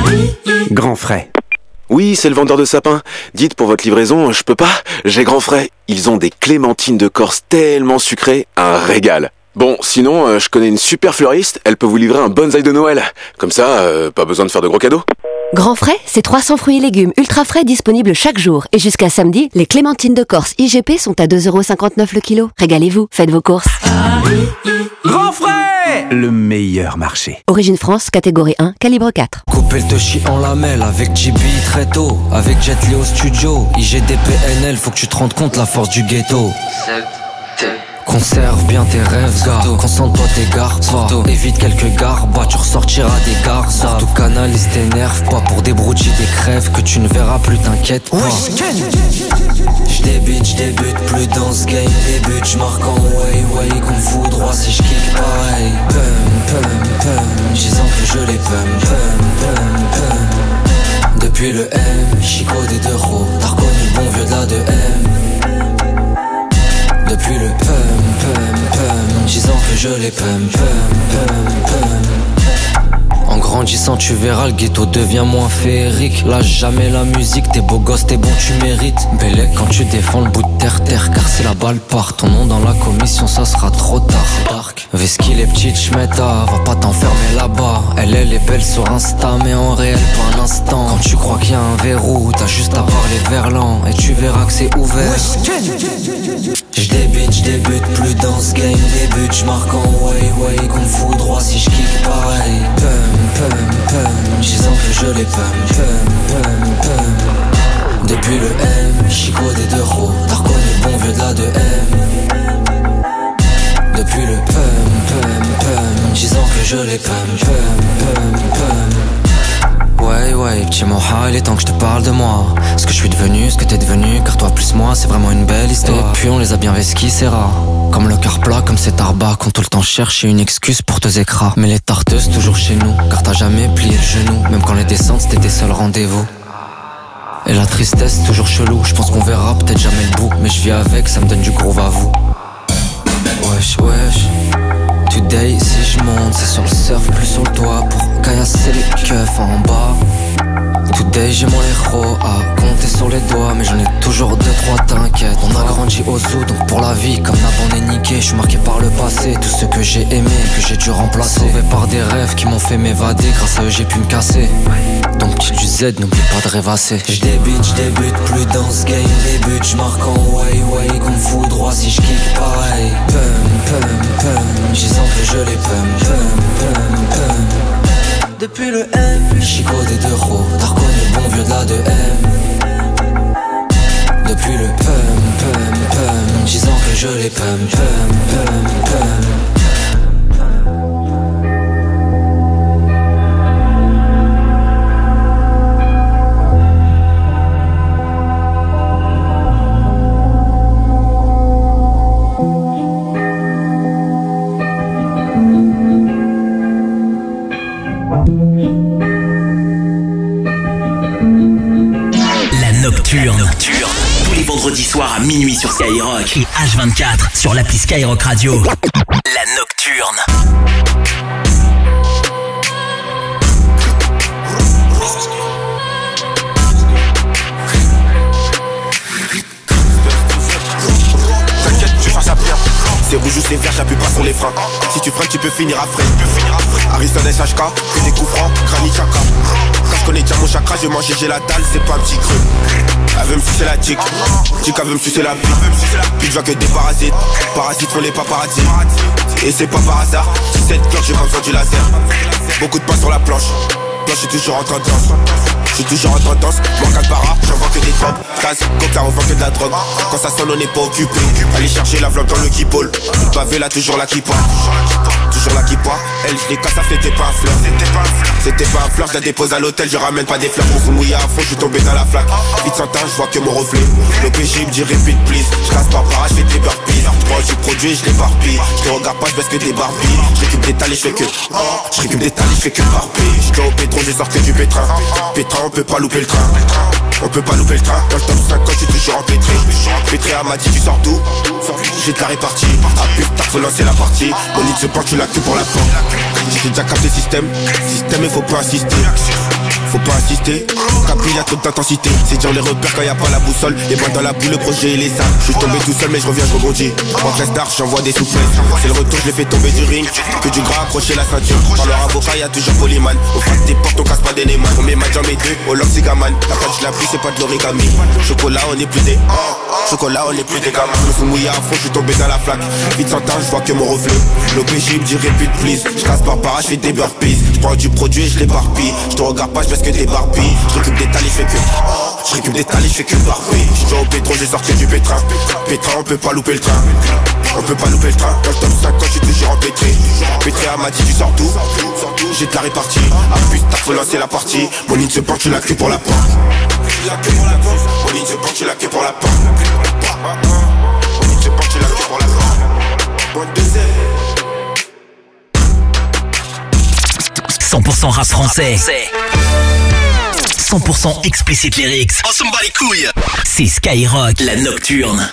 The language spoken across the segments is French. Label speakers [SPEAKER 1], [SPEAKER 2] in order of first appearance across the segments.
[SPEAKER 1] Grand frais.
[SPEAKER 2] Oui, c'est le vendeur de sapins. Dites, pour votre livraison, je peux pas, j'ai grand frais. Ils ont des clémentines de Corse tellement sucrées, un régal. Bon, sinon, je connais une super fleuriste, elle peut vous livrer un bonsaï de Noël. Comme ça, pas besoin de faire de gros cadeaux.
[SPEAKER 3] Grand frais, c'est 300 fruits et légumes ultra frais disponibles chaque jour. Et jusqu'à samedi, les clémentines de Corse IGP sont à 2,59€ le kilo. Régalez-vous, faites vos courses.
[SPEAKER 1] Grand frais, le meilleur marché.
[SPEAKER 3] Origine France, catégorie 1, calibre 4.
[SPEAKER 4] Couper le touchy en lamelle avec JB très tôt. Avec Jet Li au studio, IGDPNL, faut que tu te rendes compte la force du ghetto. Conserve bien tes rêves, gars. Concentre-toi, t'égares pas. Évite quelques garbats, tu ressortiras des garçons. Surtout canalise tes nerfs pas pour des broutilles, des crèves que tu ne verras plus, t'inquiète pas. J'débute plus dans ce game. Débute, j'marque en way, qu'on me fout droit si j'kick pareil. Pum, disant que je les pum. Depuis le M, Chico des 2 roues. T'as reconnu le bon vieux de la 2M. Depuis le pum, disant que je les pum. En grandissant tu verras le ghetto devient moins féerique. Lâche jamais la musique, t'es beau gosse, t'es bon, tu mérites. Bellec quand tu défends le bout de terre, car si la balle part, ton nom dans la commission ça sera trop tard. Veski les petites schmetta, va pas t'enfermer là-bas. Elle est belle sur Insta mais en réel pas un instant. Quand tu crois qu'il y a un verrou, t'as juste à parler verlan et tu verras que c'est ouvert. J'débute plus dans ce game. Débute, j'marque en way, qu'on me fout droit si j'kick pareil. Pum, disant que je les pum. Depuis le M, Chico des 2 roues. T'as reconnu le bon vieux de la 2M. Depuis le pum, disant que je les pum. Ouais, petit moha, il est temps que je te parle de moi. Ce que je suis devenu, ce que t'es devenu. Car toi plus moi, c'est vraiment une belle histoire. Et puis on les a bien vesquis, c'est rare. Comme le cœur plat, comme cet arbat. Qu'on tout le temps cherche une excuse pour te écras. Mais les tarteuses toujours chez nous. Car t'as jamais plié le genou. Même quand les descentes c'était tes seuls rendez-vous. Et la tristesse toujours chelou. Je pense qu'on verra peut-être jamais le bout. Mais je vis avec, ça me donne du groove à vous. Wesh. Today si je monte, c'est sur le surf, plus sur le toit. Pour caillasser les keufs en bas. Today j'ai mon héros à compter sur les doigts. Mais j'en ai toujours 2-3, t'inquiète. On a grandi au zoo, donc pour la vie comme Nab on est niqué. Je suis marqué par le passé, tout ce que j'ai aimé, que j'ai dû remplacer. Sauvé par des rêves qui m'ont fait m'évader. Grâce à eux j'ai pu me casser. Donc petit du Z, n'oublie pas de rêvasser. J'débute plus dans ce game. Débute, j'marque en way, qu'on me fout droit si j'kick pareil. Pum, disant que je les pum. Depuis le M, Chico des 2 roues. T'as reconnu le bon vieux de la 2M. Depuis le pum, disant que je les pum.
[SPEAKER 5] Nocturne. Tous les vendredis soirs à minuit sur Skyrock. Et H24 sur l'appli Skyrock Radio. La Nocturne.
[SPEAKER 6] C'est rouge ou c'est vert, j'appuie pas sur les freins. Si tu freines, tu peux finir à freine. Harrison SHK, que des coups francs, Granny Chaka. Quand je connais déjà mon chakra, je mange, j'ai la dalle, c'est pas un petit creux. Elle veut me sucer la tic, elle veut me sucer la bite. Puis je vois que des parasites, parasites font les paparazzi. Et c'est pas par hasard, si cette cloche, j'ai pas besoin du laser. Beaucoup de pain sur la planche, moi je suis toujours en tendance. Je suis toujours en tendance, Morgan Para, j'en vois que des drogues. Casse, coca, on vend que de la drogue. Quand ça sonne, on n'est pas occupé. Allez chercher la vlog dans le kipole. Le pavé là, toujours la kippa. Toujours la kippa. Elle, je les casse, ça c'était pas un fleur. C'était pas un fleur, je la dépose à l'hôtel, je ramène pas des fleurs. Je me fous mouillé à fond, je suis tombé dans la flaque. Vite sans teint, je vois que mon reflet. Le PG me dit repeat please. Je casse pas para, je fais des burpees. Je prends du produit, je l'éparpille. Je te regarde pas, je baisse que des barbilles. Je récupère des talés, je fais que. Je récupère des talés, je fais que barpiller. Je au pétron, je sors que du pétrin. Pétrin, on peut pas louper le train. On peut pas louper le train. Dans le top 5 je suis toujours empêtré. Pétré m'a dit tu sors d'où? J'ai de la répartie. Ah putain faut lancer la partie. Mon nid se penche tu l'as que pour la porte. J'ai déjà capté système. Système il faut pas insister. Faut pas insister, Capri y'a trop d'intensité. C'est dur les repères quand y'a pas la boussole. Les mains dans la boule, le projet il est sale. Je suis tombé tout seul mais je reviens, je rebondis. En classe d'art, j'envoie des souplesses. C'est le retour, je l'ai fait tomber du ring. Que du gras accroché la ceinture. Par leur avocat y'a toujours Polyman. Au fond des portes on casse pas des Neyman. Combien matchs j'en mets deux, au log Sigaman. La pâte je la pris, c'est pas de l'origami. Chocolat on est plus des chocolat on est plus des gamins. Je me suis mouillé à fond, je suis tombé dans la flaque. Vite sans temps, je vois que mon reflet. L'OPJ me dit répute please. Je casse par para, je fais des burpees. Je prends du produit et je l'éparpille. Je te regarde pas, je baisse que des barbilles. Je récupère des talis, je fais que barbille. Je suis au pétrole, j'ai sorti du pétrin. Pétrin, on peut pas louper le train. On peut pas louper le train. Dans le top 5 je suis toujours empêtré. Pétré m'a dit tu sors d'où? J'ai de la répartie. Ah putain faut lancer la partie. Mon ligne se penche, tu l'as que pour la porte. Mon ligne se penche, tu l'as que pour la porte. Mon ligne se penche, tu l'as que pour la porte.
[SPEAKER 5] 100% rap français. 100% explicit lyrics. Oh, s'en bat les couilles. C'est Skyrock, la nocturne.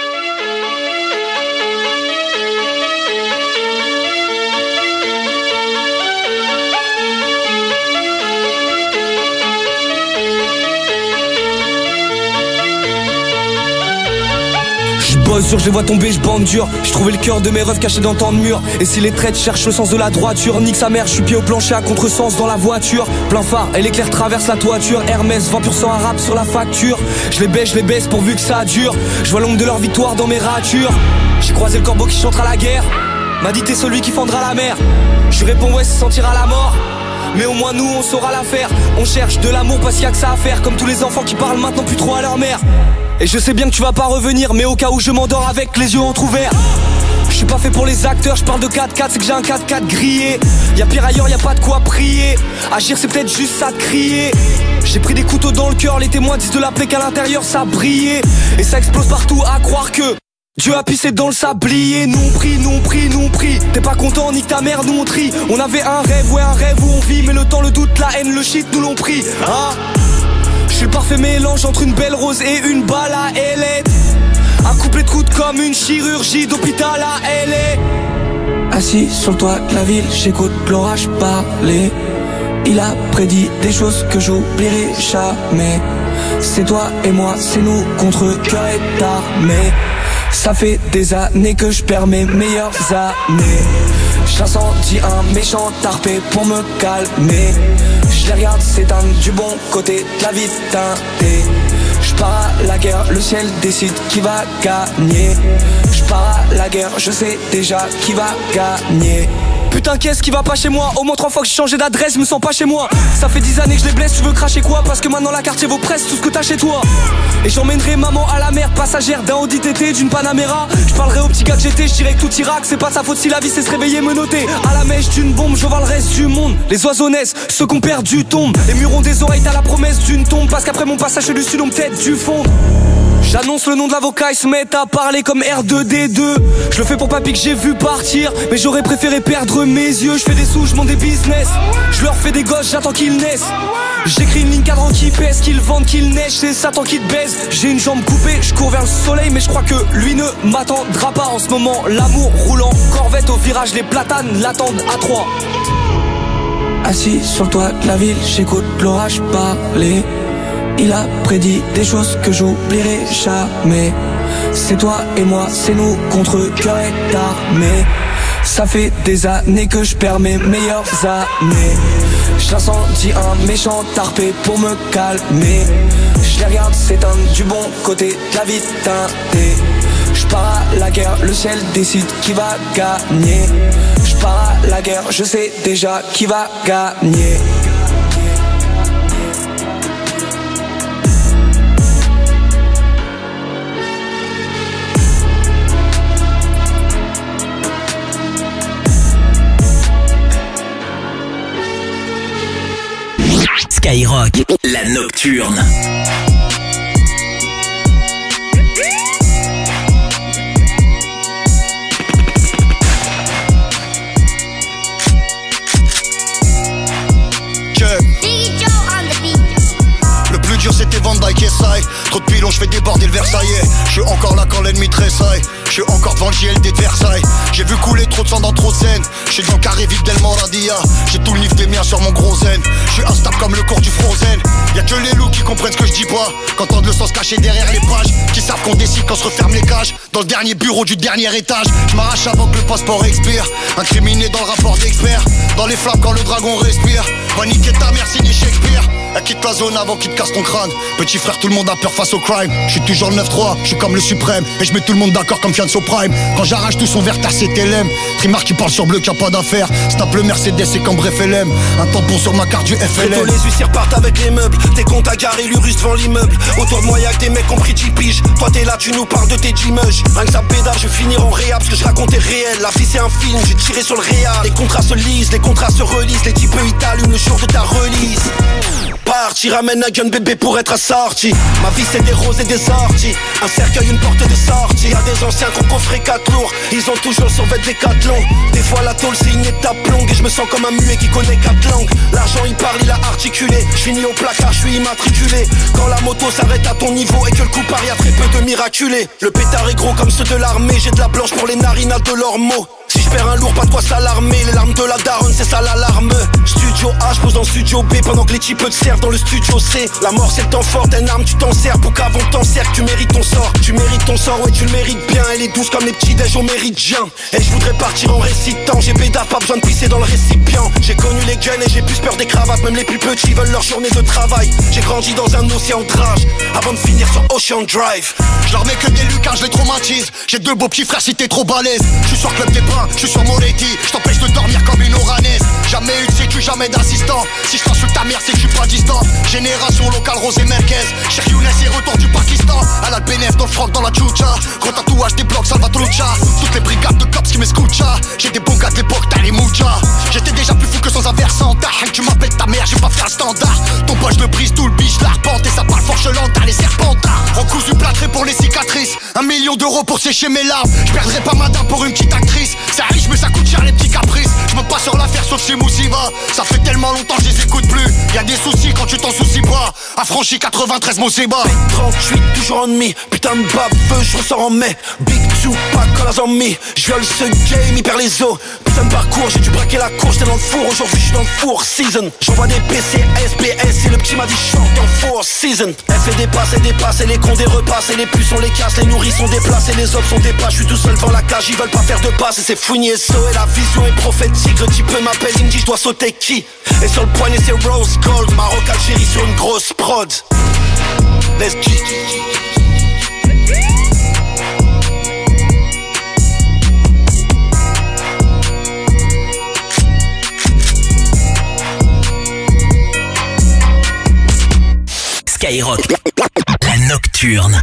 [SPEAKER 7] Bosse dur, je les vois tomber, je bande dur. J'ai trouvé le cœur de mes rêves cachés dans tant de murs. Et si les traites cherchent le sens de la droiture, nique sa mère, je suis pied au plancher à contresens dans la voiture. Plein phare et l'éclair traverse la toiture. Hermès, 20% arabe sur la facture. Je les baisse pourvu que ça dure. Je vois l'ombre de leur victoire dans mes ratures. J'ai croisé le corbeau qui chantera la guerre. M'a dit t'es celui qui fendra la mer. Je lui réponds ouais, se sentira la mort. Mais au moins nous on saura la faire. On cherche de l'amour parce qu'il y a que ça à faire. Comme tous les enfants qui parlent maintenant plus trop à leur mère. Et je sais bien que tu vas pas revenir, mais au cas où je m'endors avec les yeux entrouverts. Je suis pas fait pour les acteurs, je parle de 4-4, c'est que j'ai un 4-4 grillé. Y'a pire ailleurs, y'a pas de quoi prier. Agir c'est peut-être juste ça de crier. J'ai pris des couteaux dans le cœur, les témoins disent de la plaie qu'à l'intérieur ça brillait. Et ça explose partout à croire que Dieu a pissé dans le sablier. Nous on prie. T'es pas content, nique ta mère, nous on trie. On avait un rêve où on vit. Mais le temps, le doute, la haine, le shit nous l'ont pris. Je suis le parfait mélange entre une belle rose et une balle à ailette. Un couplet de coude comme une chirurgie d'hôpital à LA. Assis sur le toit de la ville, j'écoute l'orage parler. Il a prédit des choses que j'oublierai jamais. C'est toi et moi, c'est nous contre cœur et armée. Ça fait des années que je perds mes meilleures années. J'incendie un méchant tarpé pour me calmer. Je les regarde s'éteindre du bon côté de la vie teintée. Je pars à la guerre, le ciel décide qui va gagner. Je pars à la guerre, je sais déjà qui va gagner. Putain qu'est-ce qui va pas chez moi? Au moins 3 fois que j'ai changé d'adresse, je me sens pas chez moi. Ça fait 10 années que je les blesse, tu veux cracher quoi? Parce que maintenant la quartier vaut presque tout ce que t'as chez toi. Et j'emmènerai maman à la mer, passagère d'un Audi TT, d'une Panamera. Je parlerai au petit gars que j'étais, je dirais que tout ira, que c'est pas de sa faute si la vie c'est se réveiller, me noter. À la mèche d'une bombe, je vois le reste du monde. Les oiseaux naissent, ceux qu'on perd du tombent. Les murs ont des oreilles, t'as la promesse d'une tombe. Parce qu'après mon passage chez le sud, on peut-être du fond. J'annonce le nom de l'avocat, ils se mettent à parler comme R2D2. Je le fais pour papy que j'ai vu partir, mais j'aurais préféré perdre mes yeux. Je fais des sous, je monte des business. Je leur fais des gosses, j'attends qu'ils naissent. J'écris une ligne cadran qui pèse, qu'ils vendent, qu'ils neige, c'est Satan qui te baise. J'ai une jambe coupée, je cours vers le soleil, mais je crois que lui ne m'attendra pas. En ce moment, l'amour roule en corvette au virage, les platanes l'attendent à 3. Assis sur le toit de la ville, j'écoute l'orage parler. Il a prédit des choses que j'oublierai jamais. C'est toi et moi, c'est nous contre cœur et armée. Ça fait des années que je perds mes meilleures années. J'incendie un méchant tarpé pour me calmer. Je les regarde s'éteindre du bon côté de la vie teintée. Je pars à la guerre, le ciel décide qui va gagner. Je pars à la guerre, je sais déjà qui va gagner.
[SPEAKER 5] Skyrock, la nocturne.
[SPEAKER 8] Le plus dur c'était Van Dyke Westside. Trop de pilons, j'fais déborder le Versaillais. J'suis encore là quand l'ennemi tressaille. J'suis encore devant le JLD de Versailles. J'ai vu couler trop de sang dans trop de scènes. J'suis dans le carré vide d'El Moradia. J'ai tout le nif des miens sur mon gros zen. J'suis instable comme le corps du Frozen. Y'a que les loups qui comprennent ce que je dis pas. Qu'entendent le sens caché derrière les pages. Qui savent qu'on décide quand se referme les cages. Dans le dernier bureau du dernier étage. J'm'arrache avant que le passeport expire. Incriminé dans le rapport d'expert. Dans les flammes quand le dragon respire. Va niquer ta mère, signé Shakespeare. Elle quitte la zone avant qu'il te casse ton crâne. Petit frère, tout le monde a peur face au crime. J'suis toujours le 9-3, j'suis comme le suprême. Et j'mets tout le monde d'accord comme Fianso Prime. Quand j'arrache tout son verre, t'as CTLM. Trimar qui parle sur bleu, qui a pas d'affaires. Snap le Mercedes et cambré FLM. Un tampon sur ma carte du FLM.
[SPEAKER 9] Bientôt les huissiers repartent avec les meubles. Tes comptes à garer l'urus devant l'immeuble. Autour de moi y'a que des mecs qui ont pris 10 piges. Toi t'es là, tu nous parles de tes G-mush. Rien que ça pédale, je vais finir en réa parce que je racontais réel. La vie c'est un film, j'ai tiré sur le réal. Les contrats se lisent, les contrats se relisent. Les types ils t'allument le jour de ta release. Parti, ramène un gun bébé pour être assorti. Ma vie c'est des roses et des orties. Un cercueil, une porte de sortie. Y'a des anciens qui ont coffré 4 lourds. Ils ont toujours sur vêt des 4 longs. Des fois la tôle c'est une étape longue. Et je me sens comme un muet qui connaît 4 langues. L'argent il parle, il a articulé. Je finis au placard, je suis immatriculé. Quand la moto s'arrête à ton niveau et que le coup part, y'a très peu de miraculés. Le pétard est gros comme ceux de l'armée. J'ai de la blanche pour les narinades de leurs mots. Si je perds un lourd, pas de quoi s'alarmer. Les larmes de la daronne, c'est ça l'alarme. Studio A, je pose dans studio B. Pendant que les types te servent dans le studio C. La mort c'est le temps fort, d'une arme tu t'en sers. Pour qu'avant t'en sers, tu mérites ton sort. Tu mérites ton sort, ouais tu le mérites bien. Elle est douce comme les petits déj au méridien. Et je voudrais partir en récitant. J'ai pédard, pas besoin de pisser dans le récipient. J'ai connu les guns et j'ai plus peur des cravates. Même les plus petits veulent leur journée de travail. J'ai grandi dans un océan de rage avant de finir sur Ocean Drive.
[SPEAKER 8] Je leur mets que des lucas, je les traumatise. J'ai 2 beaux petits frères si t'es trop balèze. J'suis sur Club des Pins, j'suis sur Moretti. J't'empêche de dormir comme une oranaise. Jamais eu de sécu, jamais d'assistant. Si je t'insulte ta mère, c'est que j'suis pas distant. Génération locale, Rose et Merguez. Cheikh Younes et retour du Pakistan. À la BNF, dans le froc, dans la tchoucha. Gros tatouage, des blocs, Salvatrucha. Toutes les brigades de cops qui m'escoutent. J'ai des bons gars de l'époque, t'as les mouchas. J'étais déjà plus fou que sans un versant. Tu m'appelles ta mère, j'ai pas fait un standard. Ton poche le brise, tout le biche, la repente. Et ça parle forche lente, t'as les serpentards. Recousu plâtré pour les cicatrices. 1 million d'euros pour sécher mes larmes. J'perdrai pas ma dame pour une petite actrice. C'est riche mais ça coûte cher les petits caprices. J'monte pas sur l'affaire sauf chez Moussiva. Ça fait tellement longtemps que je les écoute plus. Y'a des soucis quand tu t'en soucies pas. Affranchi 93 Moseba.
[SPEAKER 9] 38 toujours en demi. Putain de baveux, je ressors en mai. Big Tupac quand la zombie. J'viole ce game, il perd les os. Putain de parcours, j'ai dû braquer la course. J'étais dans le four, aujourd'hui j'suis dans le four season. J'envoie des PC, SBS et le petit m'a dit chante en four season. Elle fait des passes et des passes et les cons des repasses. Et les puces on les casse, les nourris sont déplacés. Les autres sont des pas, j'suis tout seul devant la cage. Ils veulent pas faire de passe et c'est fouini et so. Et la vision est prophétique, le type m'appelle, il me dit je dois sauter qui. Et sur le poignet c'est Rose Gold, Maroc Algérie sur une grosse prod. Let's go.
[SPEAKER 5] Skyrock, la nocturne.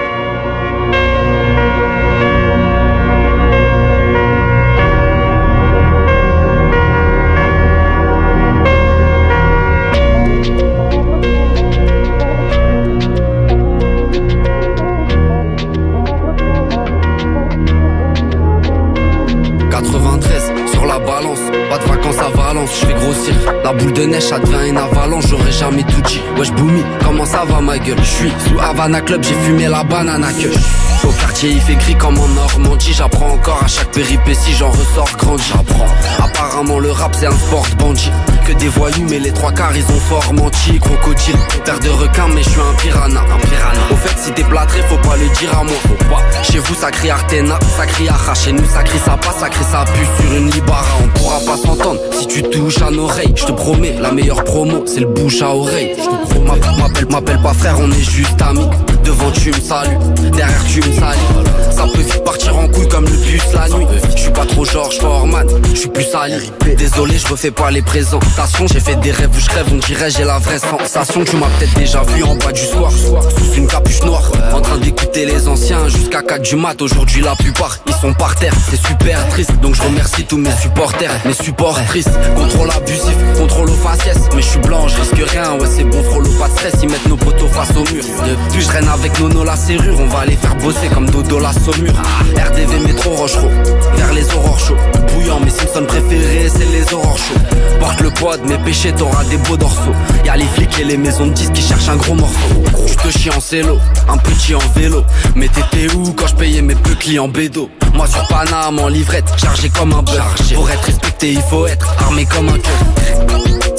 [SPEAKER 10] Pas de vacances à Valence, je fais grossir la boule de neige, ça devient une avalanche. J'aurais jamais tout dit, wesh Boumi, comment ça va ma gueule? J'suis sous Havana Club, j'ai fumé la banana que au quartier il fait gris comme en Normandie. J'apprends encore à chaque péripétie, j'en ressors grandi. J'apprends, apparemment le rap c'est un sport bandit. Que des voyous mais les 3/4 ils ont fort menti. Crocodile, terre de requin mais je suis un piranha. Au fait si t'es plâtré faut pas le dire à moi. Faut pas, chez vous ça crie Artena, ça crie Acha. Chez nous ça crie ça passe, ça crie ça pue sur une Libara. On pourra pas s'entendre si tu touches à nos oreilles. Je te promets, la meilleure promo c'est le bouche à oreille. M'appelle pas frère, on est juste amis. Devant tu me salues, derrière tu me salis. Ça peut vite partir en couille comme le bus la nuit. Je suis pas trop George Foreman, je suis plus sali. Désolé, je refais pas les présentations. J'ai fait des rêves où je rêve, on dirait j'ai la vraie sensation. Tu m'as peut-être déjà vu en bas du soir, sous une capuche noire, en train d'écouter les anciens jusqu'à 4 du mat. Aujourd'hui la plupart ils sont par terre, c'est super triste. Donc je remercie tous mes supporters, mes supportrices. Contrôle abusif, contrôle aux faciès. Mais je suis blanc, je risque rien, ouais c'est bon, frôle pas de stress. Ils mettent nos poteaux face au mur. Depuis je traîne avec Nono la serrure, on va les faire bosser comme Dodo la saumure. RDV métro Rochereau, vers les aurores chauds. Bouillant, mes Simpsons préférés c'est les aurores chauds. Porte le poids de mes péchés, t'auras des beaux dorsaux. Y'a les flics braquer les maisons de disques qui cherchent un gros morceau. Tu te chies en célo, un petit en vélo. Mais t'étais où quand je payais mes peu clients bédo? Moi sur Paname en livrette, chargé comme un bœuf. Pour être respecté il faut être armé comme un keuf.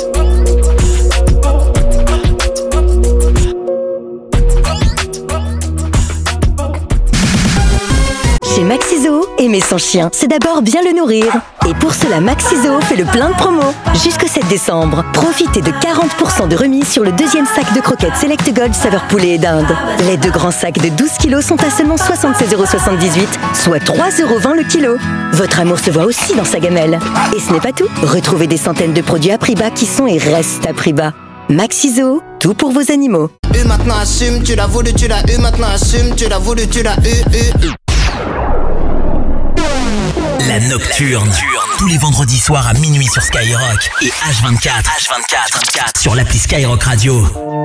[SPEAKER 11] Chez Maxiso, aimer son chien, c'est d'abord bien le nourrir. Et pour cela, Maxiso fait le plein de promos. Jusqu'au 7 décembre, profitez de 40% de remise sur le deuxième sac de croquettes Select Gold saveur poulet et dinde. Les 2 grands sacs de 12 kilos sont à seulement 76,78 €, soit 3,20 € le kilo. Votre amour se voit aussi dans sa gamelle. Et ce n'est pas tout. Retrouvez des centaines de produits à prix bas qui sont et restent à prix bas. Maxiso, tout pour vos animaux.
[SPEAKER 12] Maintenant assume, tu l'as voulu, tu l'as eu. Maintenant assume, tu l'as voulu, tu l'as eu.
[SPEAKER 5] La Nocturne, tous les vendredis soirs à minuit sur Skyrock et H24 sur l'appli Skyrock Radio.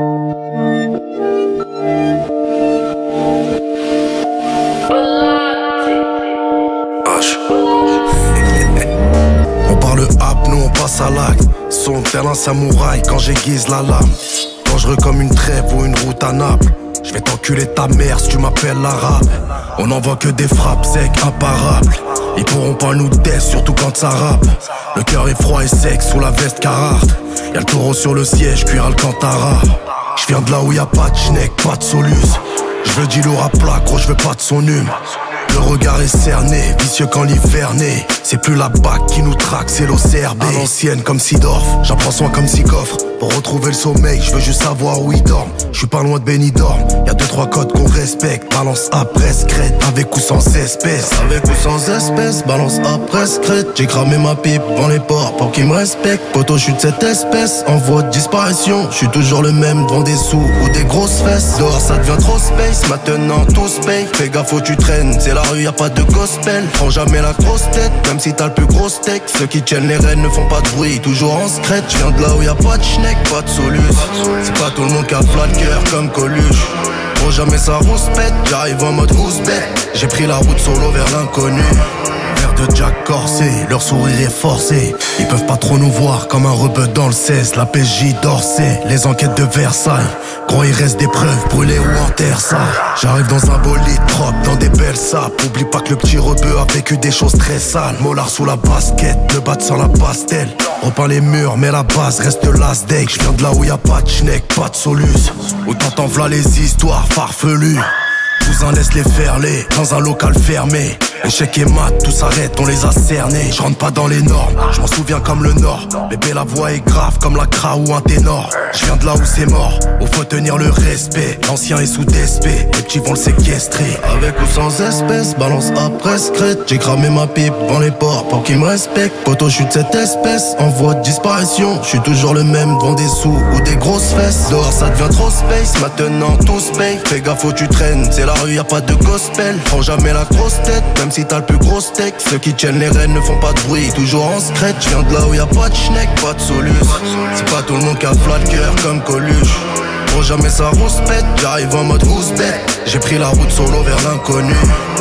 [SPEAKER 13] On parle hap, nous on passe à l'acte. Son tel un samouraï quand j'aiguise la lame. Dangereux comme une trêve ou une route à Naples. Je vais t'enculer ta mère si tu m'appelles l'arabe. On n'envoie que des frappes secs, imparables. Ils pourront pas nous tester, surtout quand ça rappe. Le cœur est froid et sec sous la veste Carhartt. Y'a le taureau sur le siège, cuir Alcantara. Je viens de là où y'a pas de schneck, pas de solus. Je veux du lourd à plat, gros, je veux pas de son hume. Le regard est cerné, vicieux quand l'hiver naît. C'est plus la BAC qui nous traque, c'est l'OCRB. À l'ancienne comme Sidorf, j'en prends soin comme Sikoffre. Pour retrouver le sommeil, je veux juste savoir où il dort. Je suis pas loin de Benidorm, y'a 2-3 codes qu'on respecte. Balance après secrète, avec ou sans espèce. Avec ou sans espèce, balance après secrète. J'ai cramé ma pipe devant les ports pour qu'ils me respectent. Poto, je suis de cette espèce, en voie de disparition. Je suis toujours le même devant des sous ou des grosses fesses. Dehors ça devient trop space, maintenant tout se paye. Fais gaffe où tu traînes, c'est la rue, y'a pas de gospel. Prends jamais la grosse tête, même si t'as le plus gros steak. Ceux qui tiennent les rênes ne font pas de bruit, toujours en secrète. Je viens de là où y'a pas de schneck, pas de solus. C'est pas tout le monde qui a flat cœur comme Coluche. Faut jamais ça rouspète, j'arrive en mode rouspète. J'ai pris la route solo vers l'inconnu. Verre de Jack corsé, leur sourire est forcé. Ils peuvent pas trop nous voir comme un rebeu dans le 16. La PJ d'Orsay, les enquêtes de Versailles. Gros il reste des preuves, brûlées ou en terre ça. J'arrive dans un bolide propre, dans des belles sapes. Oublie pas que le petit rebeu a vécu des choses très sales. Mollard sous la basket, le bat sans la pastel. Repeins les murs, mais la base reste last day. J'viens de là où y'a pas de schneck, pas de solus. Où t'entends v'là les histoires farfelues. Cousin laisse les faire les dans un local fermé. Échec et mat, tout s'arrête, on les a cernés. Je rentre pas dans les normes, je m'en souviens comme le Nord. Bébé la voix est grave comme la cra ou un ténor. Je viens de là où c'est mort, où faut tenir le respect. L'ancien est sous DSP, les petits vont le séquestrer. Avec ou sans espèce, balance après secrète. J'ai cramé ma pipe devant les ports pour qu'ils me respectent. Poto, je suis de cette espèce, en voie de disparition. Je suis toujours le même devant des sous ou des grosses fesses. Dehors ça devient trop space, maintenant tout se paye. Fais gaffe où tu traînes, c'est la rue, y'a pas de gospel. Prends jamais la grosse tête, même si t'as le plus gros steak. Ceux qui tiennent les rênes ne font pas de bruit, toujours en secrète. Je viens de là où y'a pas de schneck, pas de solus. C'est pas tout le monde qui a flat cœur comme Coluche. Faut jamais ça rouspète, j'arrive en mode rouspète. J'ai pris la route solo vers l'inconnu.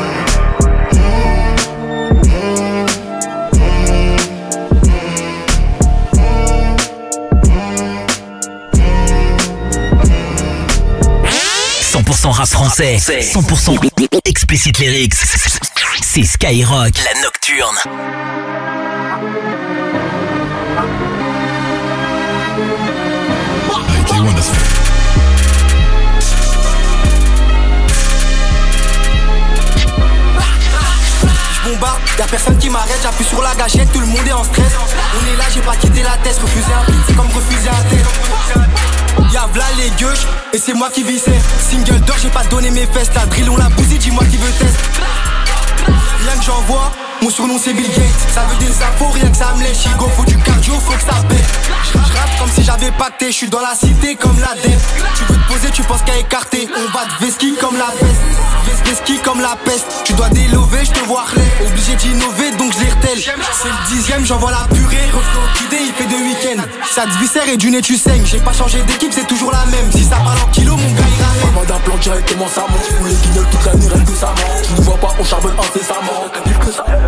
[SPEAKER 5] Rap français, 100% explicit lyrics. C'est Skyrock, la Nocturne.
[SPEAKER 14] Bombarde, y'a personne qui m'arrête, j'appuie sur la gâchette, tout le monde est en stress. On est là, j'ai pas quitté la tête, refuser un beat, c'est comme refuser un test. Y'a v'là les gueuches, et c'est moi qui vissais. Single d'or, j'ai pas donné mes fesses, la drill on l'a bousé, dis-moi qui veut test. Rien que j'envoie, mon surnom c'est Bill Gates. Ça veut des infos, rien que ça me lèche. Go, faut du cardio, faut que ça pète. J'rappe comme si j'avais pacté, j'suis dans la cité comme la dette. Tu veux te poser, tu penses qu'à écarter. On va te vesquille comme la peste. Vesquille comme la peste. Tu dois délover, j'te vois relais. Obligé d'innover, donc je les retèle. C'est le 10ème, j'envoie la purée. Reflet occupé, il fait 2 week-ends. Ça te viscère et du nez tu saignes. J'ai pas changé d'équipe, c'est toujours la même. Si ça parle en kilos, mon gars il ramène.
[SPEAKER 15] Maman d'implante directement ça monte. Pour les guignols toute l'année, rien que ça monte. Tu ne vois pas, on charbonne incessamment.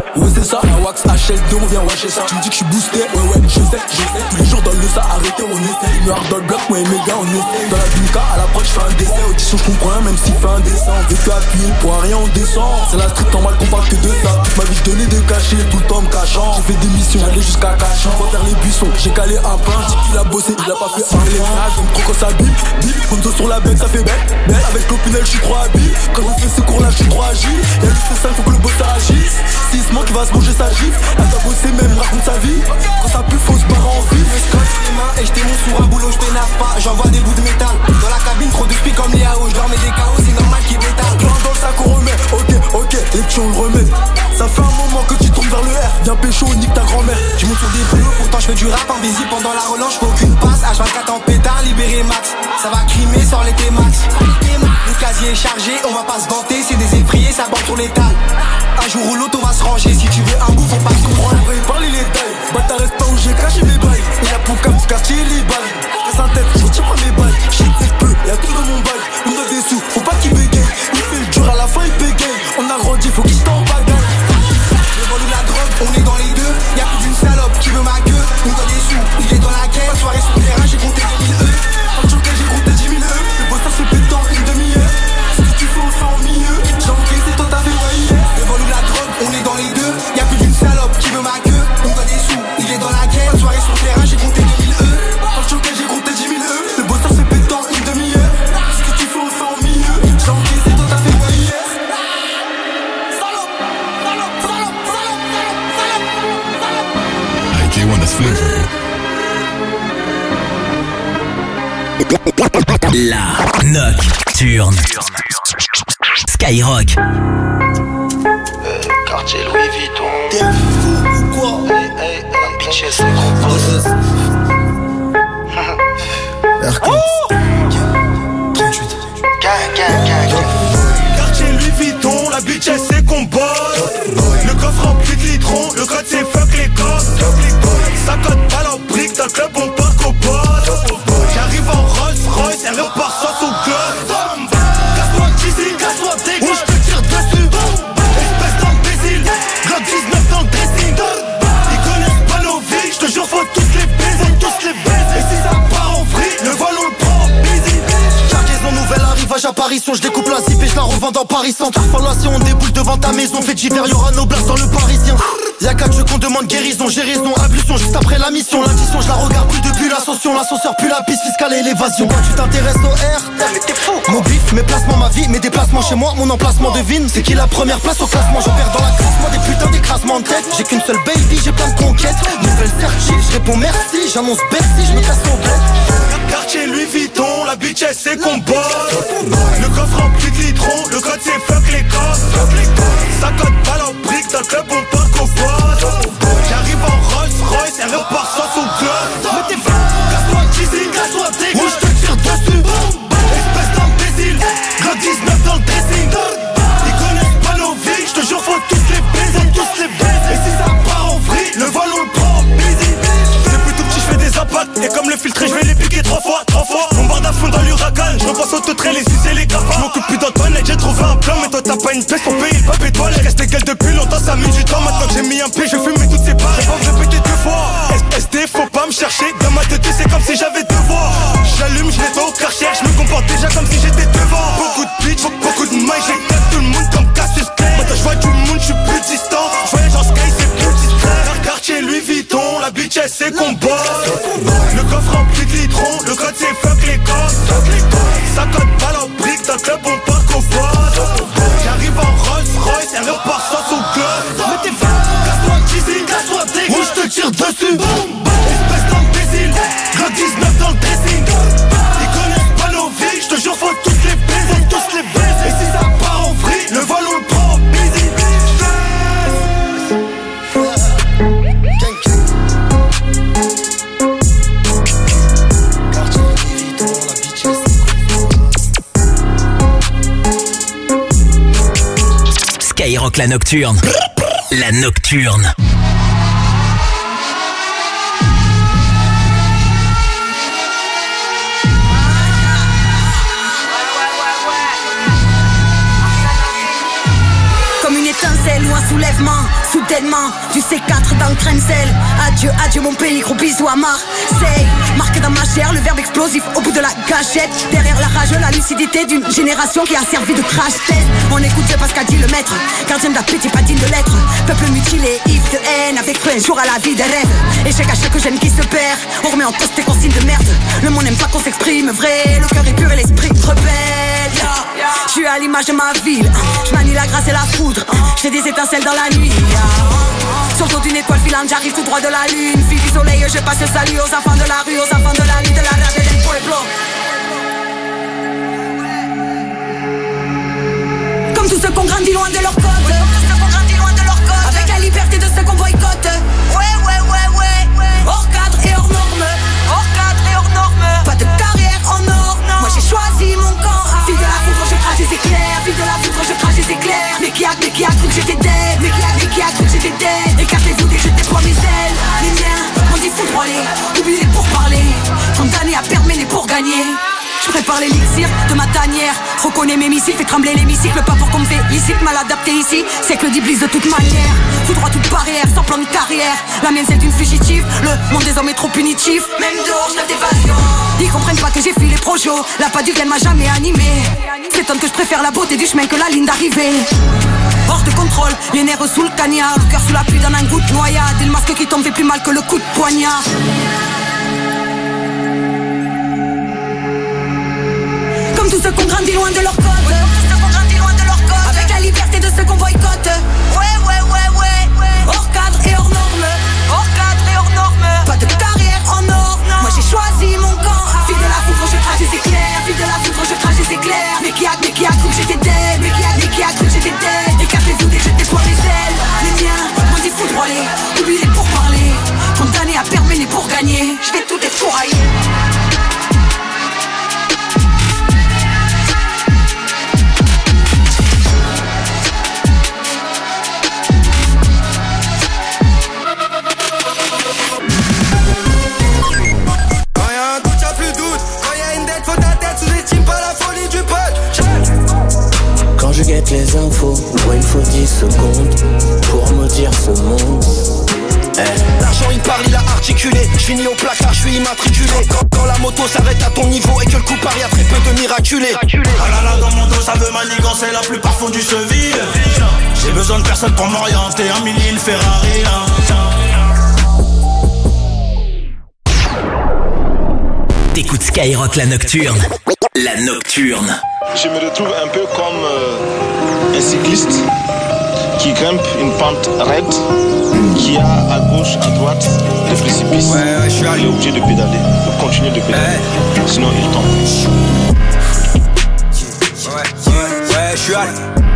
[SPEAKER 14] Ouais c'est ça, un wax HL2, on vient washer ça. Tu me dis que je suis boosté, ouais je sais. Tous les jours dans le ça, arrêtez, on essaie. Une hard dans le bloc, moi et mes gars, on essaie. Dans la Bunka, à l'approche, je fais un dessin. Audition, je comprends rien, même s'il fait un dessin. On veut que appuyer, pour rien, on descend. C'est la street, normal qu'on parle que de ça. Toute ma vie, je donnais des cachets, tout le temps me cachant. J'ai fait des missions, j'allais jusqu'à Cachan. Pour faire les buissons, j'ai calé un pain. Dit qu'il a bossé, il a pas fait un lénage. J'aime trop quand ça bip, Gonzo sur la bête, ça fait bête. Avec l'opinel, je suis trop habile. Quand je fais ce cours là, je suis trop agile. Y'a le fait ça, faut que le boss agisse. Si il se manque, il va se manger sa gifle. Elle doit bosser même, raconte sa vie. Quand ça pue, faut se barrer en vie. Je scotche les mains et je démonte sur un boulot, je t'énerve pas. J'envoie des bouts de métal. Dans la cabine, trop de spies comme les AO. Je dormais des chaos, c'est normal qu'il bétale. Plein dans le sac, on remet. Ok, les petits, on le remet. Ça fait un moment que tu tombes vers le R. Viens pécho, nique ta grand-mère. Tu montes sur des boulots, pourtant je fais du rap invisible. Pendant la relance, je fais aucune passe. H24 en pétard, libéré max. Ça va crimer, sort les T-Max. Le casier est chargé, on va pas se vanter. C'est des effrayés, ça bande sur l'étal. Un jour ou l'autre, on va se ranger. Si tu veux un bout, faut pas se comprendre. On va y parler les tailles. Bâtard reste pas où j'ai caché mes bails. Et y'a pour comme ce quartier, les balles. Casse la tête, je retire pas mes balles. Shit, c'est peu, y'a tout dans mon bail. On a des sous, faut pas qu'il bégaye. Il fait le dur à la fin, il bégaye. On a grandi, faut qu'il se t'en bagaille. Le vol ou la drogue, on est dans les deux. Y'a plus d'une salope qui veut ma queue. On doit des sous, il est dans la quête. Pas de soirée sur le terrain, j'ai compté 2000 E. Pas de joker, j'ai compté 10 000 E. Le bosseur se pète dans une demi-heure. Ce que tu fais, on le fait en milieu. J'ai encaissé, toi t'as fait quoi hier. Le vol ou la drogue, on est dans les deux. Y'a plus d'une salope qui veut ma queue. On doit des sous, il est dans la quête. Pas de soirée sur le terrain, j'ai compté 2000 E. Pas de joker, j'ai compté 10 000 E. Le bosseur se pète dans une demi-heure. Ce que tu fais, on le fait en milieu. J'ai encaissé, toi t'as fait quoi hier.
[SPEAKER 15] J1, that's flavor.
[SPEAKER 5] La Nocturne. Skyrock.
[SPEAKER 8] Quartier Louis Vuitton. T'es fou ou quoi? Hey, bitch, c'est qu'on
[SPEAKER 9] Quartier Louis Vuitton, la bitch elle sait qu'on bosse. Le coffre rempli de litrons, le code c'est fuck les cops. Ça cote pas la brique, dans le club on part qu'au boss. J'arrive en Rolls Royce, elle repart sans son gosse. Casse-toi d'ici, casse-toi dégueu, ou je te tire dessus. Espèce d'imbécile, Glock 19 dans le dressing. Ils connaissent pas nos vies, je te jure faut tous les baiser, Et si ça part en vrille, le vol on le prend easy.
[SPEAKER 8] Cargaison nouvelle arrivage apparition, je découpe la zip et je la revends dans Paris Centre. Formation, on déboule devant ta maison, fait d'hiver, y'aura nos places dans le Parisien. Y'a 4 jeux qu'on demande guérison, j'ai raison, ablution juste après la mission. L'addition, je la regarde plus depuis l'ascension, l'ascenseur puis la piste fiscale et l'évasion. Quand tu t'intéresses au R, mais t'es fou. Mon bif, mes placements, ma vie, mes déplacements chez moi, mon emplacement devine. C'est qui la première place au classement, je perds dans la classe, moi des putains d'écrasements de tête. J'ai qu'une seule baby, j'ai plein de conquêtes. Nouvelle certif, je réponds merci, j'annonce Bercy, je me casse mon bled.
[SPEAKER 9] Quartier Louis Vuitton, la bitch elle sait qu'on bosse. Le coffre rempli de litrons, le code c'est fuck les cops. Ça cote pas la brique, dans le club on part qu'au boss. J'arrive en Rolls Royce, elle repart sans son club. Mais t'es fou, casse-toi d'ici, casse-toi dégueu, ou je te tire dessus. Espèce d'imbécile, Glock 19 dans le dressing. Ils connaissent pas nos vies, je te jure faut tous les baiser, Et si ça part en vrille, le vol on le prend easy. Depuis tout petit je fais des impacts, et comme le filtré je vais les piquer 3 fois. On barre à fond dans l'huracan, je repasse au tout-trait, les usés, les cafards. Je m'occupe plus d'Antoinette, j'ai trouvé un plan, mais toi t'as pas une pièce pour payer le pape étoile. Je reste gueule depuis longtemps, ça a mis du temps, maintenant que j'ai mis un pied, je fume toutes ces barres. J'ai pas me répéter 2 fois, SD, faut pas me chercher, dans ma tête c'est comme si j'avais 2 voix. J'allume, je nettoie au Karcher, je me comporte déjà comme si j'étais devant. Beaucoup de bitch, beaucoup de mailles, j'éclate tout le monde comme Cassius Clay. Maintenant je vois du monde, je suis plus distant, je voyage en sky, c'est plus discret. Quartier Louis Vuitton, la bitch elle sait qu'on bosse. Le coffre rempli de litrons, le code c'est fuck les cops. Ça cote pas la brique, dans le club on part qu'au boss. J'arrive en Rolls Royce, elle repart sans son gosse. Mais t'es fou, casse-toi d'ici, casse-toi dégueu, ou je te tire dessus. Espèce d'imbécile, Glock 19 dans le dressing. Ils connaissent pas nos vies, je te jure faut tous les baiser, Et si ça part en vrille, le vol on le prend easy.
[SPEAKER 5] Skyrock la Nocturne. La Nocturne.
[SPEAKER 16] Comme une étincelle
[SPEAKER 15] ou un soulèvement. Soudainement, du C4 dans le Krenzel. Adieu, adieu mon pays, gros bisous à Marseille. Marqué dans ma chair, le verbe explosif au bout de la gâchette. Derrière la rage, la lucidité d'une génération qui a servi de crash test. On écoute Dieu parce qu'a dit le maître. Gardien d'appétit, pas digne de l'être. Peuple mutilé, ivre de haine, avec feu un jour à la vie des rêves. Échec à chaque gêne qui se perd. On remet en cause tes consignes de merde. Le monde n'aime pas qu'on s'exprime vrai. Le cœur est pur et l'esprit rebelle. Je suis à l'image de ma ville. Je manie la grâce et la foudre. Je fais des étincelles dans la nuit. Sur le dos d'une étoile filante, j'arrive tout droit de la lune. Fille du soleil, je passe le salut aux enfants de la rue, aux enfants de la nuit, de la rade et del pueblo. Comme tous ceux qu'on grandit loin de leur code. Avec la liberté de ceux qu'on boycotte. Ouais. Hors cadre et hors norme. Pas de carrière en or. Moi j'ai choisi mon camp. Fille de la foudre, je crache des éclairs. Fille de la foudre, je crache des éclairs. Mais qui a cru que j'étais dead. Mais qui a cru que j'étais dead. Écartez-vous dès que je déploie mes ailes. Les miens, on dit foudroyer. Oubliez pour parler. Condamné à perdre mais né pour gagner. Je prépare l'élixir de ma tanière. Reconnais mes missiles, fais trembler l'hémicycle. Pas pour qu'on me félicite, mal adapté ici. C'est que le d'Iblis de toute manière. Tout droit, toute barrière, sans plan de carrière. La mienne celle d'une fugitive. Le monde des hommes est trop punitif. Même dehors, je d'évasion. Ils comprennent pas que j'ai fui les projos. La pas du gain m'a jamais animé. S'étonne que je préfère la beauté du chemin que la ligne d'arrivée. Hors de contrôle, les nerfs sous le cagnard. Le cœur sous la pluie dans un goutte noyade. Et le masque qui tombe fait plus mal que le coup de poignard. Comme tous ceux qu'on grandit loin de leur code. Avec la liberté de ceux qu'on boycotte. Ouais. Hors cadre et hors norme. Pas de carrière en or. Moi j'ai choisi mon camp. Fille de la foudre, je crache des éclairs. Fille de la foudre, je crache des éclairs. Mais qui a cru que j'étais dead. Mais qui a cru que j'étais dead. Écartez-vous dès que je déploie mes ailes. Les miens, on dit foudroyer. Oubliez pour parler. Condamné à perdre mais né pour gagner. Je vais tout défourailler.
[SPEAKER 16] Quand je guette les infos, moi il faut 10 secondes pour maudire ce monde.
[SPEAKER 9] L'argent il parle, il a articulé. Je finis au placard, je suis immatriculé. Quand la moto s'arrête à ton niveau et que le coup part, y'a très peu de miraculés.
[SPEAKER 17] Ah là là, dans mon dos ça veut manigancer la plupart font du Seville. J'ai besoin de personne pour m'orienter. Un mini, une Ferrari
[SPEAKER 5] T'écoutes Skyrock la nocturne. La nocturne.
[SPEAKER 18] Je me retrouve un peu comme un cycliste qui grimpe une pente raide, qui a à gauche, à droite des précipices.
[SPEAKER 9] Ouais, je suis
[SPEAKER 18] Il est obligé de pédaler, de continuer de pédaler, sinon il tombe.
[SPEAKER 9] Ouais, je suis à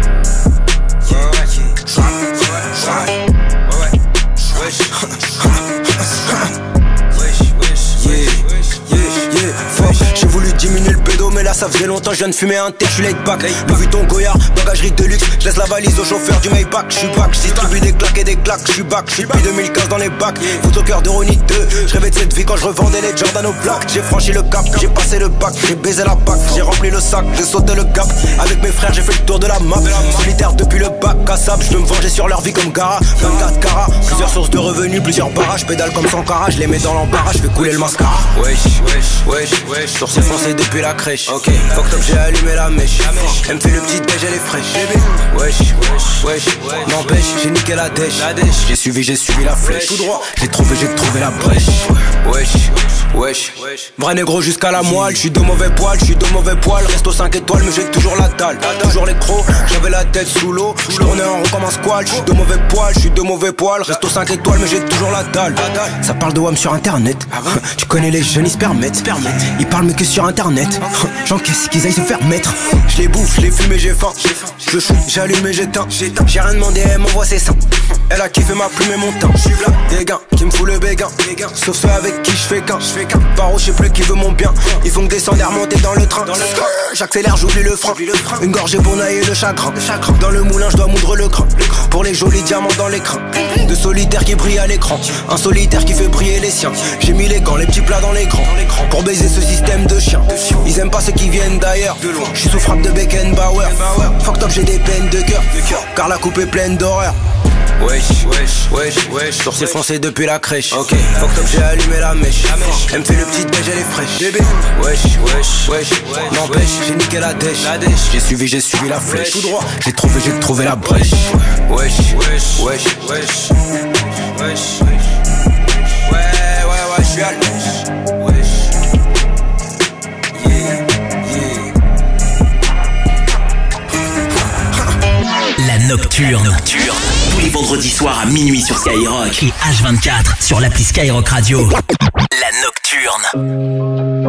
[SPEAKER 9] j'ai voulu diminuer le pédo mais là ça faisait longtemps je viens de fumer un thé, je suis laid back. Louis Vuitton Goyard, bagagerie de luxe. Je laisse la valise au chauffeur du Maybach. Je suis back, je distribue des claques et des claques. Je suis back, je suis depuis 2015 dans les bacs. Foot au cœur de Ronnie 2. Je rêvais de cette vie quand je revendais les Jordan au black. J'ai franchi le cap, j'ai passé le bac. J'ai baisé la bac, j'ai rempli le sac. J'ai sauté le gap, avec mes frères j'ai fait le tour de la map. Solitaire depuis le bac à sable. Je veux me venger sur leur vie comme Gara. 24 carats, plusieurs sources de revenus, plusieurs barrages. Pédale comme Sankara, je les mets dans l'embarras. Je fais couler le mascara. Wesh, sur ces foncés depuis la crèche. Ok, fuck top, j'ai allumé la mèche. Elle me fait le petit déj, elle est fraîche. Wesh, n'empêche, j'ai niqué la dèche. J'ai suivi la flèche. Tout droit, j'ai trouvé la brèche. Wesh, vrai négro jusqu'à la moelle. J'suis de mauvais poil, reste aux 5 étoiles, mais j'ai toujours la dalle. Toujours les crocs, j'avais la tête sous l'eau. J'tournais en rond comme un squal. J'suis de mauvais poil, reste aux 5 étoiles, mais j'ai toujours la dalle. Ça parle de WAM sur internet. Tu connais les jeunes, ils se permettent. Ils parlent mais que sur internet. J'encaisse qu'ils aillent se faire mettre. Je les bouffe, je les fume et j'ai faim. Je shoot, j'allume et j'éteins. J'ai rien demandé, elle m'envoie ses seins. Elle a kiffé ma plume et mon teint. Des gars qui me fout le béguin. Sauf ceux avec qui je fais qu'un. Paro, je sais plus qui veut mon bien. Ils font que descendre et remonter dans le train. J'accélère, j'oublie le frein. Une gorgée pour nailler le chagrin. Dans le moulin, je dois moudre le crin. Pour les jolis diamants dans l'écran. De solitaires qui brillent à l'écran. Un solitaire qui fait briller les siens. J'ai mis les gants, les petits plats dans l'écran. Pour baiser ce système de chien. Ils aiment pas
[SPEAKER 7] pas ceux qui viennent d'ailleurs. J'suis sous frappe de Beckenbauer. Fuck top, j'ai des peines de cœur, car la coupe est pleine d'horreur. Wesh, sourcil foncé depuis la crèche. Ok, fuck top, j'ai allumé la mèche. Elle me fait le petit déj, elle est fraîche. Bébé, wesh, n'empêche, j'ai niqué la dèche. J'ai suivi la flèche. Tout droit, j'ai trouvé la brèche. Wesh. Ouais, j'suis à l'èche. Wesh.
[SPEAKER 5] La Nocturne. Tous les vendredis soirs à minuit sur Skyrock et H24 sur l'appli Skyrock Radio. La Nocturne.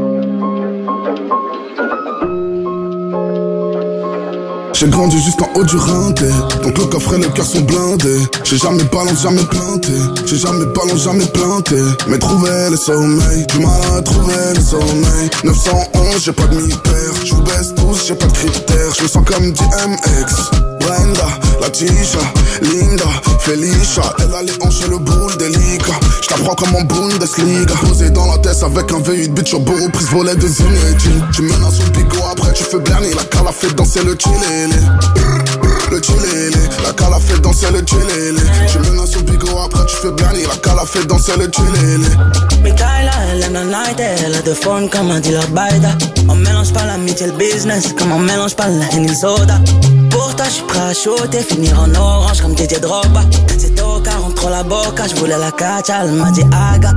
[SPEAKER 19] J'ai grandi jusqu'en haut du rinté, donc le coffre et le cœur sont blindés. J'ai jamais balance, jamais planté. J'ai jamais balance, jamais planté. Mais trouver le sommeil, du mal à trouver le sommeil. 911, j'ai pas de mi-père. J'vous baisse tous, j'ai pas de critères. Je me sens comme DMX. Brenda, la Tisha, Linda, Felicia. Elle a les hanches et le boule délicat. J't'apprends comme en Bundesliga. Posé dans la tête avec un V8 bitch au bourreau, prise volet de Zinedine. Tu menaces au bigot, après tu fais berner. La cala fait danser le chilélé. Le chilélé, la cala fait danser le chilélé. Tu menaces au bigot, après tu fais berner. La cala fait danser le chilélé.
[SPEAKER 20] Mikaela, elle aime la night, elle a de fun comme un dealer baïda. On mélange pas l'amitié et le business, comme on mélange pas la Henny et le soda. Pour toi, j'suis prêt à shooter, finir en orange comme Didier Drogba. C'est au car entre la boca, j'voulais la catch, elle m'a dit aga.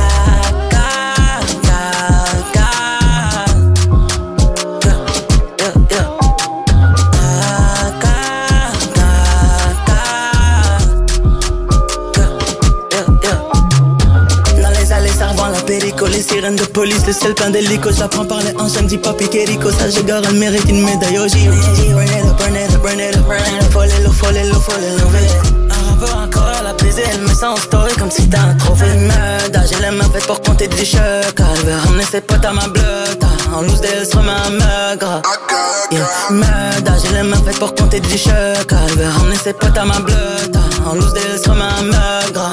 [SPEAKER 20] Les sirènes de police, le sel plein d'hélicos. J'apprends par les hanches, elle me dit papi Kerico. Ça je gare, elle mérite une médaille au J. Burn it up. Faut les lever. Un rapport encore à la baiser, elle met ça en story comme si t'as un trophée. Merde, j'ai les mains faites pour compter des chèques. Elle veut ramener ses potes à ma bleute. En loose d'elle se remet un meugre. Merde, j'ai les mains faites pour compter des chèques. Elle veut ramener ses potes à ma bleute. En loose d'elle se remet un meugre.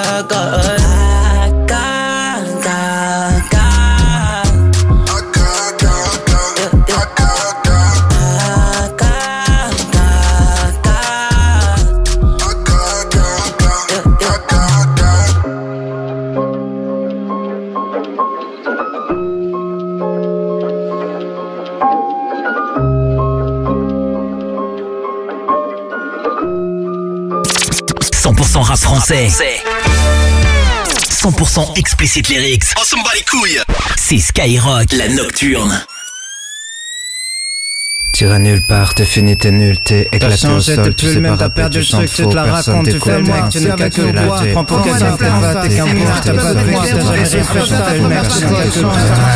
[SPEAKER 5] Rap français. 100% explicit lyrics.
[SPEAKER 9] Oh, s'en bat les couilles.
[SPEAKER 5] C'est Skyrock, la Nocturne.
[SPEAKER 21] T'iras nulle part, t'es fini, t'es nul, t'es éclaté au sol, tu sais pas rapper, tu chante faux, personne t'écoute, tu n'es qu'à que là, t'es prends pour qu'elle s'en fait pas, t'es qu'un bourge, t'as pas de voix, t'as jamais respect, t'as une merde, tu n'es qu'à que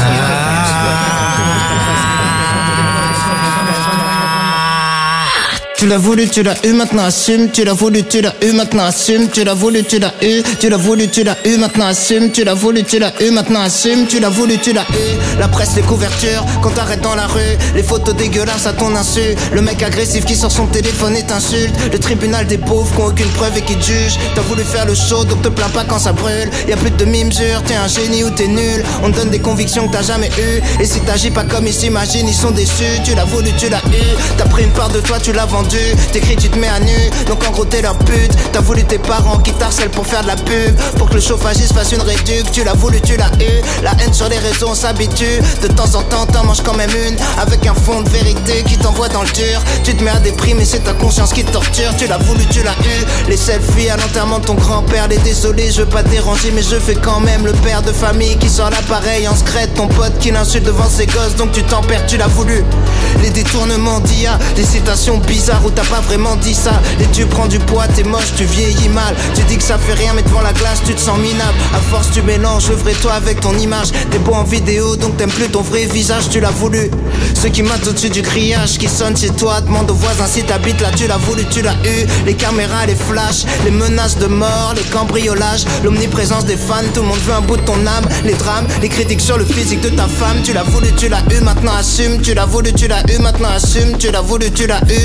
[SPEAKER 12] Tu l'as voulu, tu l'as eu, maintenant assume. Tu l'as voulu, tu l'as eu, maintenant assume. Tu l'as voulu, tu l'as eu. Tu l'as voulu, tu l'as eu, maintenant assume. Tu l'as voulu, tu l'as eu, maintenant assume. Tu l'as voulu, tu l'as eu. La presse, les couvertures, quand t'arrêtes dans la rue. Les photos dégueulasses à ton insu. Le mec agressif qui sort son téléphone et t'insulte. Le tribunal des pauvres qui ont aucune preuve et qui te jugent. T'as voulu faire le show, donc te plains pas quand ça brûle. Y'a plus de demi-mesure, t'es un génie ou t'es nul. On te donne des convictions que t'as jamais eues. Et si t'agis pas comme ils s'imaginent, ils sont déçus. Tu l'as voulu, tu l'as eu. T'as pris une part de toi, tu l'as vendu. T'écris, tu te mets à nu, donc en gros t'es leur pute. T'as voulu tes parents qui t'harcèlent pour faire de la pub. Pour que le chauffagiste fasse une réduc. Tu l'as voulu, tu l'as eu. La haine sur les réseaux, on s'habitue. De temps en temps, t'en manges quand même une. Avec un fond de vérité qui t'envoie dans le dur. Tu te mets à déprimer, c'est ta conscience qui te torture. Tu l'as voulu, tu l'as eu. Les selfies à l'enterrement de ton grand-père. Les désolés, je veux pas te déranger, mais je fais quand même le père de famille qui sort l'appareil en secret. Ton pote qui l'insulte devant ses gosses, donc tu t'en perds, tu l'as voulu. Les détournements d'IA, des citations bizarres où t'as pas vraiment dit ça. Et tu prends du poids, t'es moche, tu vieillis mal. Tu dis que ça fait rien mais devant la glace tu te sens minable. À force tu mélanges le vrai toi avec ton image. T'es beau en vidéo donc t'aimes plus ton vrai visage. Tu l'as voulu. Ceux qui matent au-dessus du grillage qui sonnent chez toi, demande aux voisins si t'habites là. Tu l'as voulu, tu l'as eu. Les caméras, les flashs, les menaces de mort, les cambriolages, l'omniprésence des fans. Tout le monde veut un bout de ton âme. Les drames, les critiques sur le physique de ta femme. Tu l'as voulu, tu l'as eu, maintenant assume. Tu l'as voulu, tu l'as eu, maintenant assume. Tu l'as voulu, tu l'as eu. Tu l'as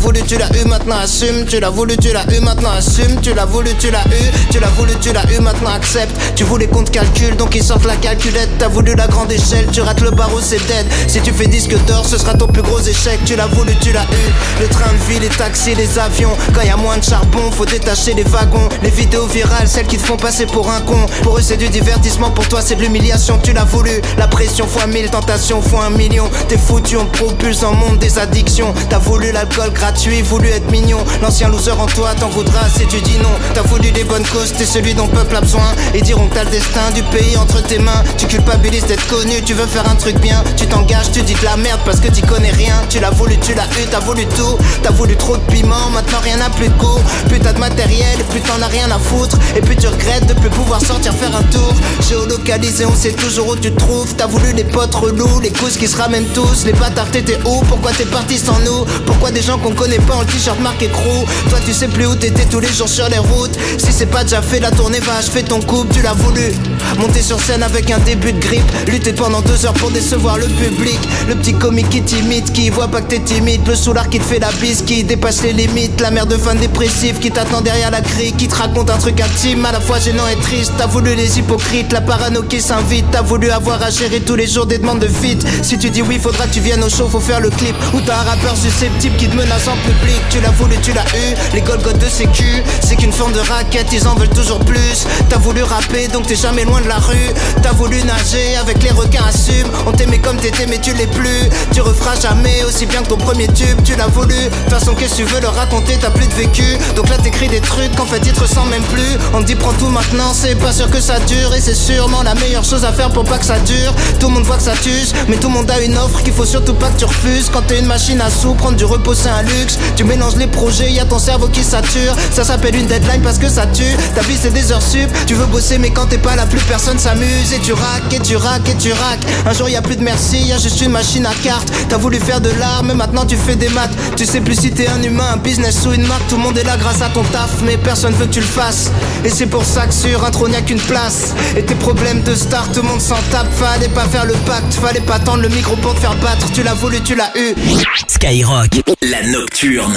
[SPEAKER 12] voulu, tu l'as eu, maintenant assume. Tu l'as voulu, tu l'as eu, maintenant assume. Tu l'as voulu, tu l'as eu, tu l'as voulu, tu l'as eu, maintenant accepte. Tu voulais qu'on te calcule, donc ils sortent la calculette. T'as voulu la grande échelle, tu rates le barreau, c'est dead. Si tu fais disque d'or, ce sera ton plus gros échec. Tu l'as voulu, tu l'as eu. Le train de vie, les taxis, les avions. Quand y a moins de charbon, faut détacher les wagons. Les vidéos virales, celles qui te font passer pour un con. Pour eux c'est du divertissement, pour toi c'est de l'humiliation. Tu l'as voulu, la pression fois 1000, tentation fois 1 million. T'es foutu, on te propulse en monde des addictions. T'as voulu l'alcool gratuit, voulu être mignon. L'ancien loser en toi t'en voudras si tu dis non. T'as voulu des bonnes causes, t'es celui dont le peuple a besoin. Ils diront que t'as le destin du pays entre tes mains. Tu culpabilises d'être connu, tu veux faire un truc bien. Tu t'engages, tu dis de la merde parce que t'y connais rien. Tu l'as voulu, tu l'as eu, t'as voulu tout. T'as voulu trop de piment, maintenant rien n'a plus de goût. Plus t'as de matériel, et plus t'en as rien à foutre. Et puis tu regrettes de plus pouvoir sortir faire un tour. Géolocalisé, on sait toujours où tu te trouves. T'as voulu les potes relous, les couses qui se ramènent tous. Les bâtards t'étais où, pourquoi t'es parti sans nous? Pourquoi des gens qu'on connaît pas en t-shirt marqué crew? Toi tu sais plus où t'étais tous les jours sur les routes. Si c'est pas déjà fait, la tournée va achever ton couple. Tu l'as voulu, monter sur scène avec un début de grippe. Lutter pendant 2 heures pour décevoir le public. Le petit comique qui t'imite, qui voit pas que t'es timide. Le soulard qui te fait la bise, qui dépasse les limites. La mère de fan dépressif qui t'attend derrière la grille, qui te raconte un truc intime, à la fois gênant et triste. T'as voulu les hypocrites, la parano qui s'invite. T'as voulu avoir à gérer tous les jours des demandes de feat. Si tu dis oui, faudra que tu viennes au show, faut faire le clip. Ou t'as un rappeur susceptible qui te menace en public. Tu l'as voulu, tu l'as eu, les Golgoth de sécu. C'est qu'une forme de raquette, ils en veulent toujours plus. T'as voulu rapper, donc t'es jamais loin de la rue. T'as voulu nager, avec les requins assume. On t'aimait comme t'étais, mais tu l'es plus. Tu referas jamais aussi bien que ton premier tube. Tu l'as voulu, de toute façon qu'est-ce que tu veux leur raconter, t'as plus de vécu. Donc là t'écris des trucs qu'en fait ils te ressentent même plus. On te dit prends tout maintenant, c'est pas sûr que ça dure. Et c'est sûrement la meilleure chose à faire pour pas que ça dure. Tout le monde voit que ça t'use, mais tout le monde a une offre qu'il faut surtout pas que tu refuses. Quand t'es une machine à sous, prendre du repos c'est un luxe. Tu mélanges les projets, y'a ton cerveau qui sature. Ça s'appelle une deadline parce que ça tue. Ta vie c'est des heures sup, tu veux bosser mais quand t'es pas là plus personne s'amuse. Et tu raques, et tu raques, et tu raques. Un jour y'a plus de merci, y'a juste une machine à cartes. T'as voulu faire de l'art mais maintenant tu fais des maths. Tu sais plus si t'es un humain, un business ou une marque. Tout le monde est là grâce à ton taf, mais personne veut que tu le fasses. Et c'est pour ça que sur un trône y'a qu'une place. Et tes problèmes de star, tout le monde s'en tape. Fallait pas faire le pacte, fallait pas tendre le micro pour te faire battre. Tu l'as voulu, tu l'as eu.
[SPEAKER 5] Skyrock, la nocturne.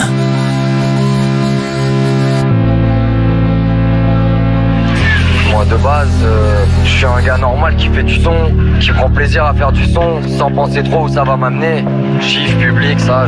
[SPEAKER 2] Moi de base, je suis un gars normal qui fait du son, qui prend plaisir à faire du son, sans penser trop où ça va m'amener. Chiffre, public, ça,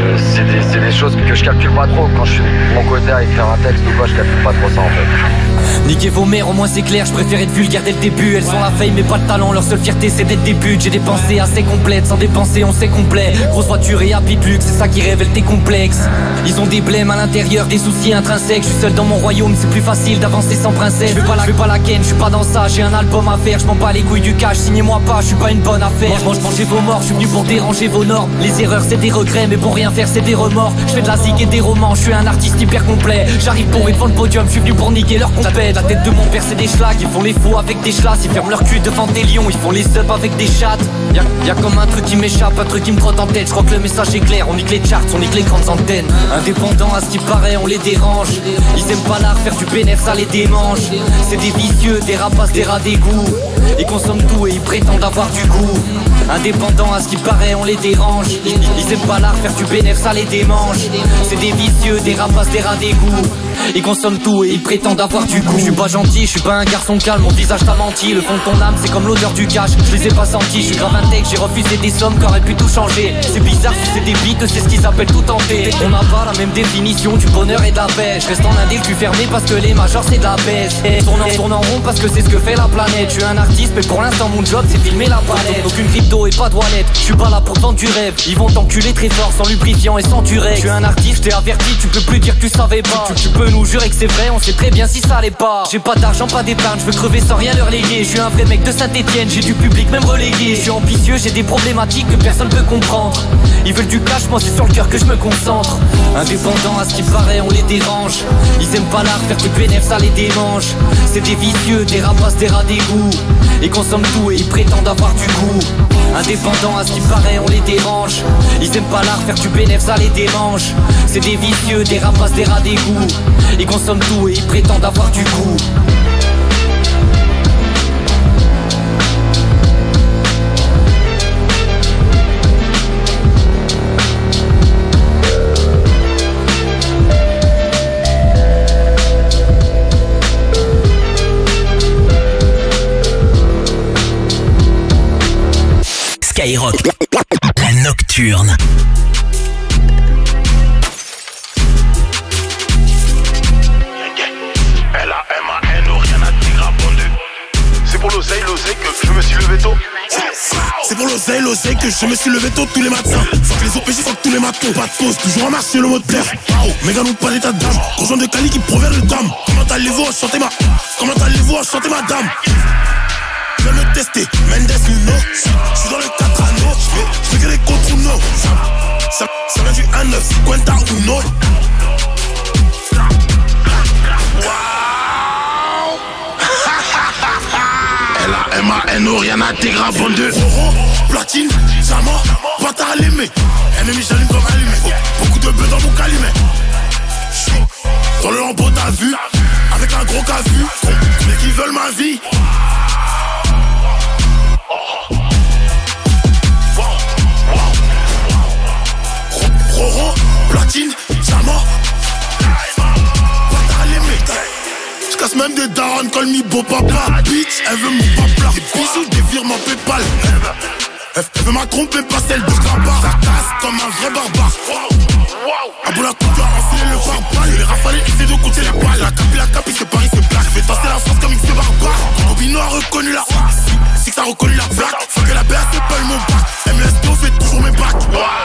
[SPEAKER 2] c'est des choses que je calcule pas trop. Quand je suis de mon côté à écrire un texte ou quoi, je calcule pas trop ça en fait.
[SPEAKER 22] Niquez vos mères, au moins c'est clair, je préfère être vulgaire dès le début. Elles ont la fame mais pas le talent, leur seule fierté c'est d'être des buts. J'ai des pensées assez complètes, sans dépenser on sait complet. Grosse voiture et happy de luxe, c'est ça qui révèle tes complexes. Ils ont des blèmes à l'intérieur, des soucis intrinsèques. Je suis seul dans mon royaume, c'est plus facile d'avancer sans princesse. Je veux pas la ken, je suis pas dans ça, j'ai un album à faire. Je m'en bats les couilles du cash, signez-moi pas, je suis pas une bonne affaire. Mangez vos morts, je suis venu pour déranger vos normes. Les erreurs c'est des regrets, mais pour rien faire c'est des remords. Je fais de la zig et des romans, je suis un artiste hyper complet. J'arrive pour devant le podium, je suis venu pour niquer leur compète. La tête de mon père c'est des schlags, ils font les faux avec des chlasses. Ils ferment leur cul devant des lions, ils font les subs avec des chattes. Y'a comme un truc qui m'échappe, un truc qui me trotte en tête. Je crois que le message est clair, on nique les charts, on nique les grandes antennes. Indépendants à ce qui paraît, on les dérange. Ils aiment pas l'art, faire du bénéfice, ça les démange. C'est des vicieux, des rapaces, des rats d'égout. Ils consomment tout et ils prétendent avoir du goût. Indépendants à ce qui paraît, on les dérange. Ils aiment pas l'art, faire du bénéfice, ça les démange. C'est des vicieux, des rapaces, des rats d'égout. Ils consomment tout et ils prétendent avoir du goût. Je suis pas gentil, je suis pas un garçon calme. Mon visage t'a menti, le fond de ton âme c'est comme l'odeur du cash. Je les ai pas sentis, je suis grave intègre. J'ai refusé des sommes qui auraient pu tout changer. C'est bizarre, si c'est des bites, c'est ce qu'ils appellent tout tenter. On n'a pas la même définition du bonheur et de la paix. Je reste en indé le cul fermé parce que les majors c'est de la baisse. Tourne en rond parce que c'est ce que fait la planète. Je suis un artiste mais pour l'instant mon job c'est filmer la palette. Aucune crypto et pas de wallet, je suis pas là pour vendre du rêve. Ils vont t'enculer très fort sans lubrifiant et sans durex. Je suis un artiste, t'ai averti, tu peux plus dire que tu savais pas. Tu peux nous jurer que c'est vrai, on sait très bien si ça l'est pas. J'ai pas d'argent, pas d'épargne, je veux crever sans rien leur léguer. Je suis un vrai mec de Saint-Etienne, j'ai du public même relégué. Je suis ambitieux, j'ai des problématiques que personne peut comprendre. Ils veulent du cash, moi c'est sur le cœur que je me concentre. Indépendants à ce qui paraît, on les dérange. Ils aiment pas l'art, faire du bénéfice, ça les démange. C'est des vicieux, des rapaces, des rats d'égout. Ils consomment tout et ils prétendent avoir du goût. Indépendants à ce qui paraît, on les dérange. Ils aiment pas l'art, faire du bénéfice, ça les démange. C'est des vicieux, des rapaces, des rats d'égout. Ils consomment tout et ils prétendent avoir du goût.
[SPEAKER 5] Skyrock. La Nocturne.
[SPEAKER 1] C'est pour l'oseille que je me suis levé tôt. C'est pour l'oseille que je me suis levé tôt tous les matins. Fuck les OPJ, fuck tous les matons. Pas de fausse, toujours en marche sur le moteur. Méga non pas d'état d'âme. Conjoint de Cali qui provient le dame. Comment allez-vous enchanter ma dame? Je vais me tester, Mendes Nuno. Je suis dans le 4 anneaux. Je fais que les contre Uno. Ça vient du 1-9, 50 Uno. L-A-M-A-N-O, rien à tes graves en deux. Platine, Zama, pâte à l'aimer. Ennemi, j'allume comme allumé. Beaucoup de bœufs dans mon calumet. Dans le lambeau t'as vu, avec un gros casu. Mais qui veulent ma vie. Roro, platine, Zama, pâte à l'aimer. Casse même des darons, call me beau papa. Bitch, elle veut mon papa. Des bisous, des virements Paypal. Elle veut ma tromper, pas celle de Gabar. Ça casse comme un vrai barbare. À bout la coupe, enfilé le pare-balles. Les rafalés, il fait de côté les balles. La capi, c'est Paris, c'est black. Je vais tasser la France comme il fait barbare. Robino a reconnu la si que ça a reconnu la plaque. Faut que la BA, c'est pas mon bac. MS2 fait toujours mes bacs.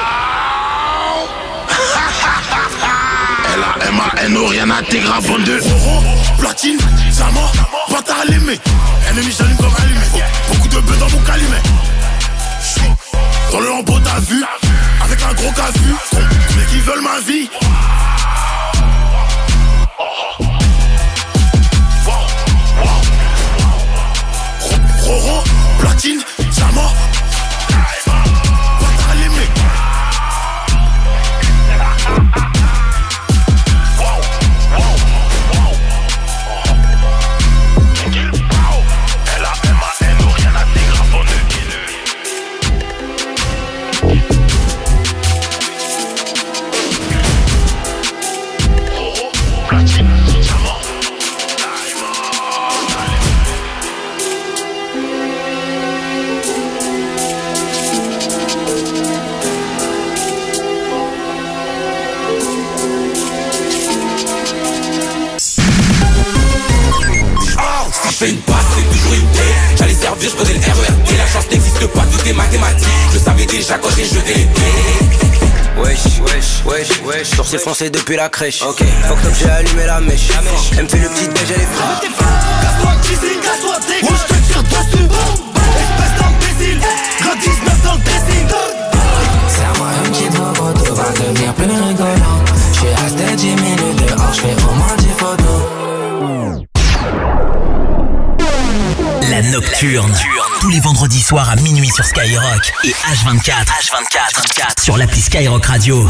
[SPEAKER 1] L-A-M-A-N-O, rien à tes graves en deux. Platine, Zama, pâte à l'aimer. Ennemi, j'allume comme allumé. Beaucoup de bœufs dans mon calumet. Dans le lambeau t'as vu, avec un gros casu. Mais qui veulent ma vie. Roro, platine, Zama, pâte à l'aimer.
[SPEAKER 3] Fais une passe, c'est toujours une paix. J'allais servir, je connais le RERT. La chance n'existe pas, tout est mathématique. Je savais déjà quand j'ai jeté les
[SPEAKER 23] Wesh, sourcil foncé depuis la crèche. Ok, fuck top, j'ai allumé la mèche. Elle me fait le petit déj, elle est fraîche.
[SPEAKER 14] Casse-toi d'ici, casse-toi d'ici. Ou je te tire dessus. Espèce d'imbécile. Grand 19 dans le dressing.
[SPEAKER 24] Serre-moi une petite photo, va devenir plus rigolant. J'suis resté 10 minutes dehors, j'fais au moins 10 photos.
[SPEAKER 5] La Nocturne. Tous les vendredis soirs à minuit sur Skyrock et H24 sur l'appli Skyrock Radio.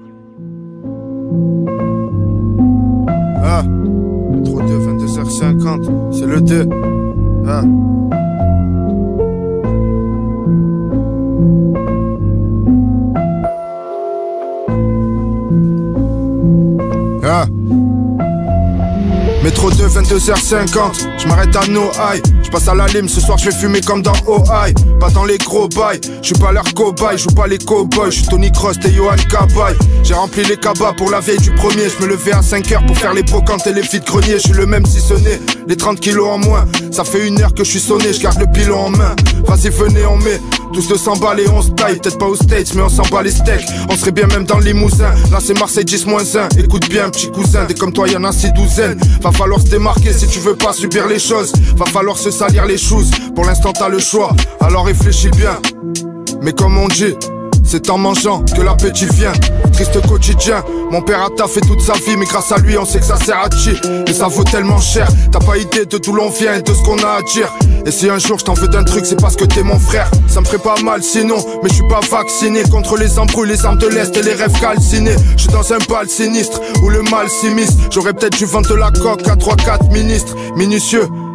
[SPEAKER 19] Ah, métro 2, 22h50, c'est le 2. Ah. Ah. Métro 2, 22h50, je m'arrête à No High. Je passe à la lime, ce soir je vais fumer comme dans OI. Pas dans les gros bails, je suis pas leur cobaye, joue pas les cowboys, je suis Tony Cross et Johan Cabaye. J'ai rempli les cabas pour la vieille du premier. Je me levais à 5h pour faire les brocantes et les vides greniers. Je suis le même si ce n'est les 30 kilos en moins. Ça fait 1 heure que je suis sonné, je garde le pilon en main. Vas-y venez on met tous 200 balles et on se taille. Peut-être pas aux States mais on s'en bat les steaks. On serait bien même dans le Limousin. Là c'est Marseille 10-1. Écoute bien petit cousin, des comme toi y'en a 6 douzaines. Va falloir se démarquer si tu veux pas subir les choses. Va falloir se salir les choses. Pour l'instant t'as le choix, alors réfléchis bien. Mais comme on dit, c'est en mangeant que l'appétit vient. Triste quotidien, mon père a taffé toute sa vie. Mais grâce à lui on sait que ça sert à chi. Et ça vaut tellement cher, t'as pas idée de d'où l'on vient et de ce qu'on a à dire. Et si un jour je t'en veux d'un truc, c'est parce que t'es mon frère. Ça me ferait pas mal sinon, mais je suis pas vacciné contre les embrouilles, les armes de l'Est et les rêves calcinés. Je suis dans un bal sinistre où le mal s'immisce. J'aurais peut-être dû vendre de la coque à 3-4 ministres minutieux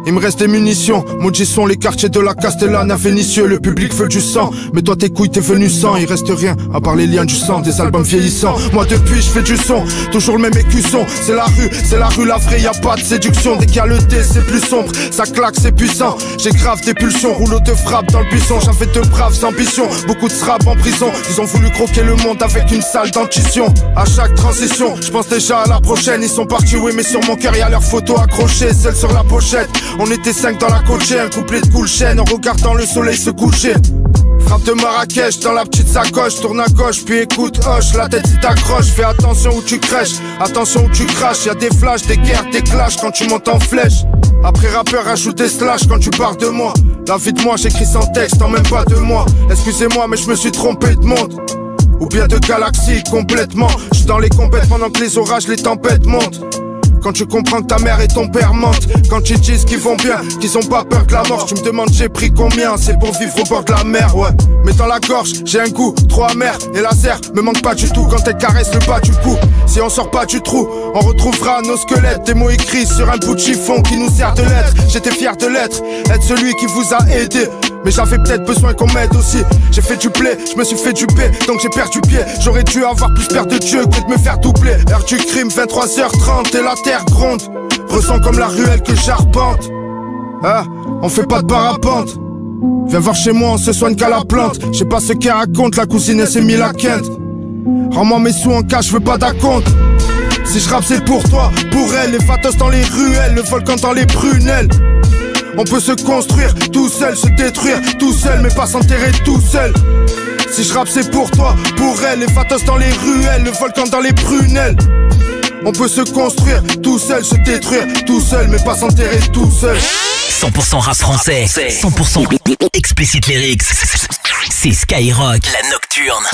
[SPEAKER 4] Il me reste des munitions, maudits sont les quartiers de la Castellane à Vénissieux. Le public veut du sang, mais toi tes couilles t'es venu sans. Il reste rien à part les liens du sang, des albums vieillissants. Moi depuis je fais du son, toujours le même écusson. C'est la rue la vraie, y a pas de séduction. Dès qu'il y a le dé c'est plus sombre, ça claque c'est puissant. J'ai grave des pulsions, rouleau de frappe dans le buisson. J'avais de braves ambitions, beaucoup de srab en prison. Ils ont voulu croquer le monde avec une sale dentition. À chaque transition, je pense déjà à la prochaine. Ils sont partis oui mais sur mon cœur y a leurs photos accrochées, celles sur la pochette. On était 5 dans la coachée, un couplet de cool chaîne en regardant le soleil se coucher. Frappe de Marrakech dans la petite sacoche, tourne à gauche puis écoute hoche, la tête si t'accroche, fais attention où tu crèches, attention où tu craches, y'a des flashs, des guerres, des clashs quand tu montes en flèche. Après rappeur rajoute des slash quand tu parles de moi. La vie de moi j'écris sans texte en même pas 2 mois. Excusez-moi mais je me suis trompé de monde, ou bien de galaxie complètement. Je suis dans les compètes pendant que les orages, les tempêtes montent. Quand tu comprends que ta mère et ton père mentent, quand tu disent qu'ils vont bien, qu'ils ont pas peur que la mort. Tu me demandes j'ai pris combien, c'est pour vivre au bord de la mer, ouais. Mais dans la gorge, j'ai un goût trop amer. Et la serre me manque pas du tout quand elle caresse le bas du cou. Si on sort pas du trou, on retrouvera nos squelettes. Des mots écrits sur un bout de chiffon qui nous sert de lettre. J'étais fier de l'être, être celui qui vous a aidé. Mais j'avais peut-être besoin qu'on m'aide aussi. J'ai fait du blé, je me suis fait du paix, donc j'ai perdu pied. J'aurais dû avoir plus peur de Dieu que de me faire doubler. Heure du crime, 23h30 et la terre gronde. Ressens comme la ruelle que j'arpente. Ah, on fait pas de parapente. Viens voir chez moi, on se soigne qu'à la plante. Je sais pas ce qu'elle raconte, la cousine elle s'est mis la quinte. Rends-moi mes sous en cash, je veux pas d'acompte. Si je rappe c'est pour toi, pour elle. Les fatos dans les ruelles, le volcan dans les prunelles. On peut se construire tout seul, se détruire tout seul, mais pas s'enterrer tout seul. Si je rappe c'est pour toi, pour elle. Les fatos dans les ruelles, le volcan dans les prunelles. On peut se construire tout seul, se détruire tout seul, mais pas s'enterrer tout seul.
[SPEAKER 5] 100% rap français, 100% explicit lyrics. C'est Skyrock, la nocturne.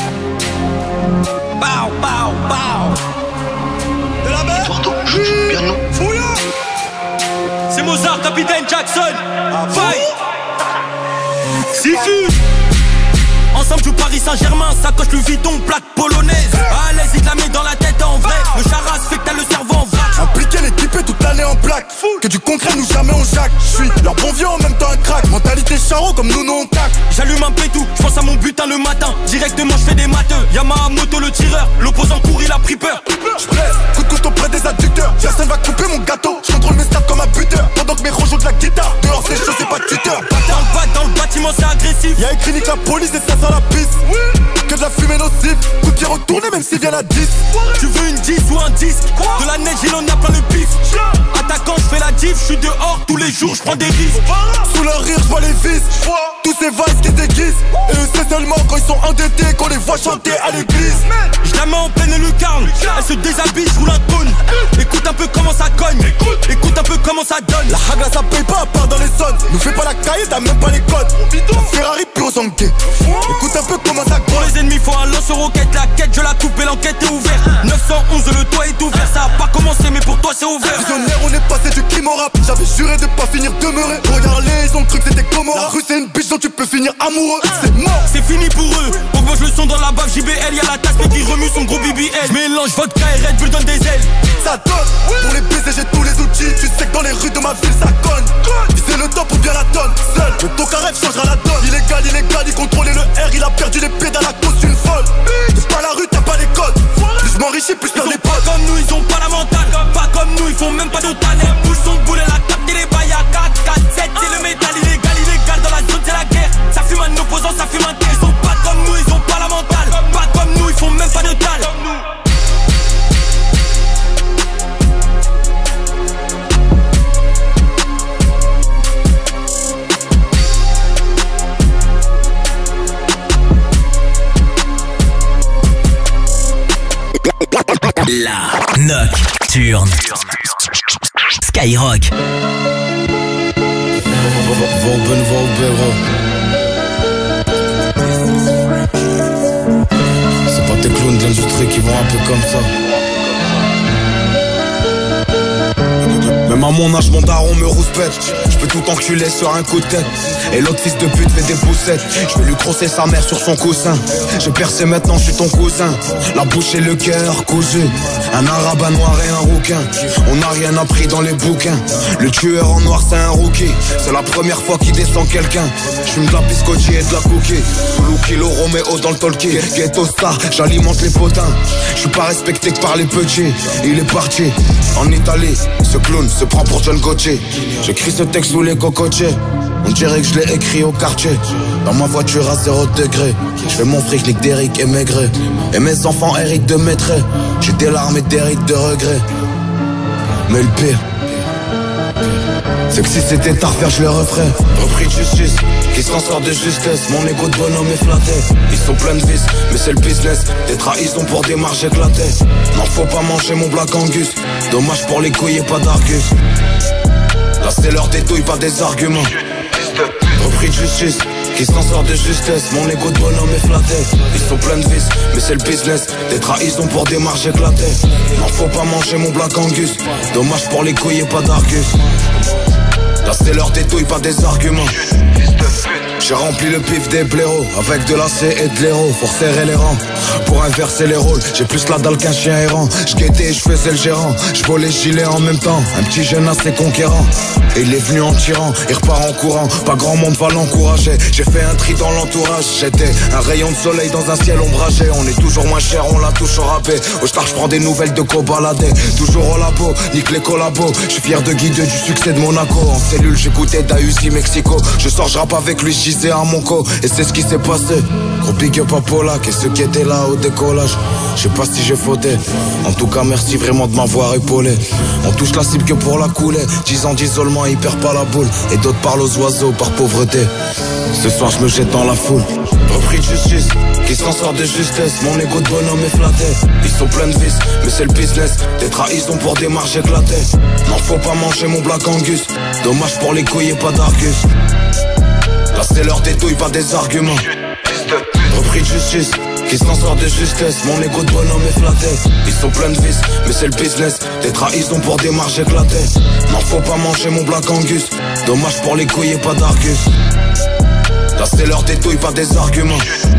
[SPEAKER 3] Bow, bow, bow. De la mer. Bien non. Fouilla. C'est Mozart, Capitaine Jackson. Vaille. Sifu. Ensemble joue Paris Saint-Germain, sacoche Louis Vuitton, plaque polonaise. À l'aise, il te la met dans la tête en vrai. Le charas fait que t'as le cerveau en vrac.
[SPEAKER 6] Impliqué l'équipé toute l'année en plaque. Que du concret nous jamais on jack. J'suis leur bon vieux en même temps un crack. Mentalité charo comme nous on tac.
[SPEAKER 3] J'allume un pétou, j'pense à mon butin le matin. Directement j'fais des matheux. Yamaha moto le tireur, l'opposant court il a pris peur.
[SPEAKER 6] J'presse, coup de couteau près des adducteurs. Jason va couper mon gâteau. J'contrôle mes stats comme un buteur. Pendant que mes rejouent de la guitare. Dehors c'est chaud, c'est pas de tuteur.
[SPEAKER 3] Dans le bâtiment c'est agressif.
[SPEAKER 6] Y'a écrit nique la police et ça sent la piste. Que de la fumée nocive. Coup de pied retourné même s'il vient à 10.
[SPEAKER 3] Tu veux une 10 ou un disque? De la neige il en a plein le pif. Attaquant j'fais la diff, j'suis dehors tous les jours, j'prends des risques.
[SPEAKER 6] Sous leur rire j'vois les vis. Tous ces vices qui se déguisent. Et eux c'est seulement quand ils sont endettés qu'on les voit chanter à l'église.
[SPEAKER 3] J'la mets en pleine lucarne. Elle se déshabille, j'roule un cône. Écoute un peu comment ça cogne. Écoute un peu comment ça donne.
[SPEAKER 6] La hagra ça paye pas à part dans les zones. Nous fais pas la cahier, t'as même pas les codes. La Ferrari pure sang gay. Écoute un peu comment ça cogne.
[SPEAKER 3] Pour les ennemis faut un lance-roquette. La quête je la coupe et l'enquête est ouverte. 911 le toit est ouvert. Ça a pas commencé mais pour toi c'est ouvert.
[SPEAKER 6] Visionnaire on est passé du crime au rap. J'avais juré de pas finir demeuré. Regarde-les ils ont cru que c'était comment. La rue c'est une biche dont tu peux finir amoureux. C'est mort.
[SPEAKER 3] C'est fini pour eux. Pour que je le son dans la bave JBL. Y'a la tasse mais qui remue son gros BBL. Mélange vodka et Red Bull donne des ailes.
[SPEAKER 6] Ça donne. Pour les baiser j'ai tous les outils. Tu sais que dans les rues de ma ville ça conne. Viser le top ou bien la tonne. Seul le tocaref changera la donne. Illégal, il contrôlait le R. Il a perdu les pédales à cause d'une folle. T'es pas la rue, t'as pas les codes. Plus je m'enrichis, plus je perds les potes.
[SPEAKER 3] Pas comme nous, ils ont pas la mentale. Pas comme nous, ils font même pas de talent. Pousse son boulet, la tape, les bails à 4, 4, 7. C'est le métal illégal dans la zone, c'est la guerre. Ça fume un opposant, ça fume un tel. Ils sont pas comme nous, ils ont pas la mentale. Pas comme nous, ils font même pas de talent.
[SPEAKER 5] La nocturne. Skyrock.
[SPEAKER 6] C'est pas tes clowns de l'industrie qui vont un peu comme ça.
[SPEAKER 8] Même à mon âge, mon daron me rouspète. Je peux tout enculer sur un coup de tête. Et l'autre fils de pute fait des poussettes. Je vais lui crosser sa mère sur son coussin. J'ai percé maintenant, je suis ton cousin. La bouche et le cœur cousu. Un arabe, un noir et un rouquin. On n'a rien appris dans les bouquins. Le tueur en noir c'est un rookie. C'est la première fois qu'il descend quelqu'un. J'fume de la biscotti et de la cookie. Lucky Lo Romeo dans le talkie. Ghetto star, j'alimente les potins. J'suis pas respecté que par les petits. Il est parti en Italie. Ce clown se prend pour John Gauthier. J'écris ce texte sous les cocotiers. On dirait que je l'ai écrit au quartier. Dans ma voiture à 0 degré. J'fais mon fric, nique d'Eric et Maigret. Et mes enfants héritent de Maîtret. J'ai des larmes et des rides de regret. Mais le pire, c'est que si c'était à refaire, je le referais. Repris de justice, qui s'en sort de justesse. Mon égo de bonhomme est flatté. Ils sont pleins de vis, mais c'est le business. Des trahisons pour des marges éclatées. Non, faut pas manger mon Black Angus. Dommage pour les couilles et pas d'argus. Là c'est l'heure des douilles, pas des arguments. Repris de justice, qui s'en sort de justesse. Mon égo de bonhomme est flatté. Ils sont pleins de vis, mais c'est le business. Des trahisons pour des marges éclatées. Non, faut pas manger mon Black Angus. Dommage pour les couilles et pas d'argus. Là c'est l'heure des douilles, pas des arguments. J'ai rempli le pif des blaireaux avec de l'acé et de l'héros pour serrer les rangs, pour inverser les rôles. J'ai plus la dalle qu'un chien errant. J'guettais et j'faisais le gérant. J'volais gilet en même temps. Un petit jeune assez conquérant. Et il est venu en tirant, il repart en courant. Pas grand monde va l'encourager. J'ai fait un tri dans l'entourage. J'étais un rayon de soleil dans un ciel ombragé. On est toujours moins cher, on l'a toujours râpé. Au star j'prends des nouvelles de co-baladé. Toujours au labo, nique les collabos. J'suis fier de guide du succès de Monaco. En cellule j'écoutais Dahusi Mexico. Je sors, j'rappe avec lui, j'gisais à Monco. Et c'est ce qui s'est passé. Gros big up à Polak et ceux qui étaient là au décollage. Je sais pas si j'ai fauté. En tout cas merci vraiment de m'avoir épaulé. On touche la cible que pour la couler. 10 ans d'isolement, il perd pas la boule. Et d'autres parlent aux oiseaux par pauvreté. Ce soir je me jette dans la foule. Repris de justice, qui s'en sort de justesse. Mon égo de bonhomme est flatté. Ils sont pleins de vis, mais c'est le business. Des trahisons pour des marges éclatées. Non, faut pas manger mon Black Angus. Dommage pour les couilles et pas d'argus. Là c'est l'heure des douilles, pas des arguments. Repris de justice, qui s'en sort de justesse. Mon égo de bonhomme est flatté. Ils sont pleins de vis, mais c'est le business. Des trahisons pour des marges éclatées. Non, faut pas manger mon Black Angus. Dommage pour les couilles et pas d'argus. Là c'est l'heure des douilles, pas des arguments.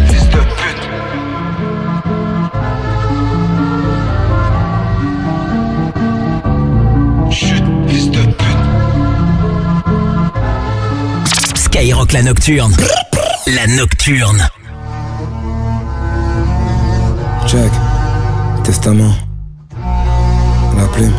[SPEAKER 5] Chut, fils de pute. Skyrock la nocturne. La nocturne.
[SPEAKER 10] Check. Testament. La plume.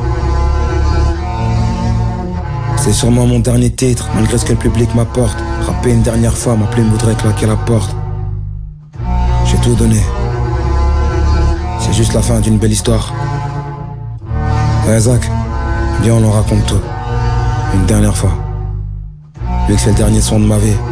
[SPEAKER 10] C'est sûrement mon dernier titre, malgré ce que le public m'apporte. Rapper une dernière fois, ma plume voudrait claquer la porte. J'ai tout donné. C'est juste la fin d'une belle histoire. Ouais, Zach, viens on en raconte tout. Une dernière fois. Vu que c'est le dernier son de ma vie.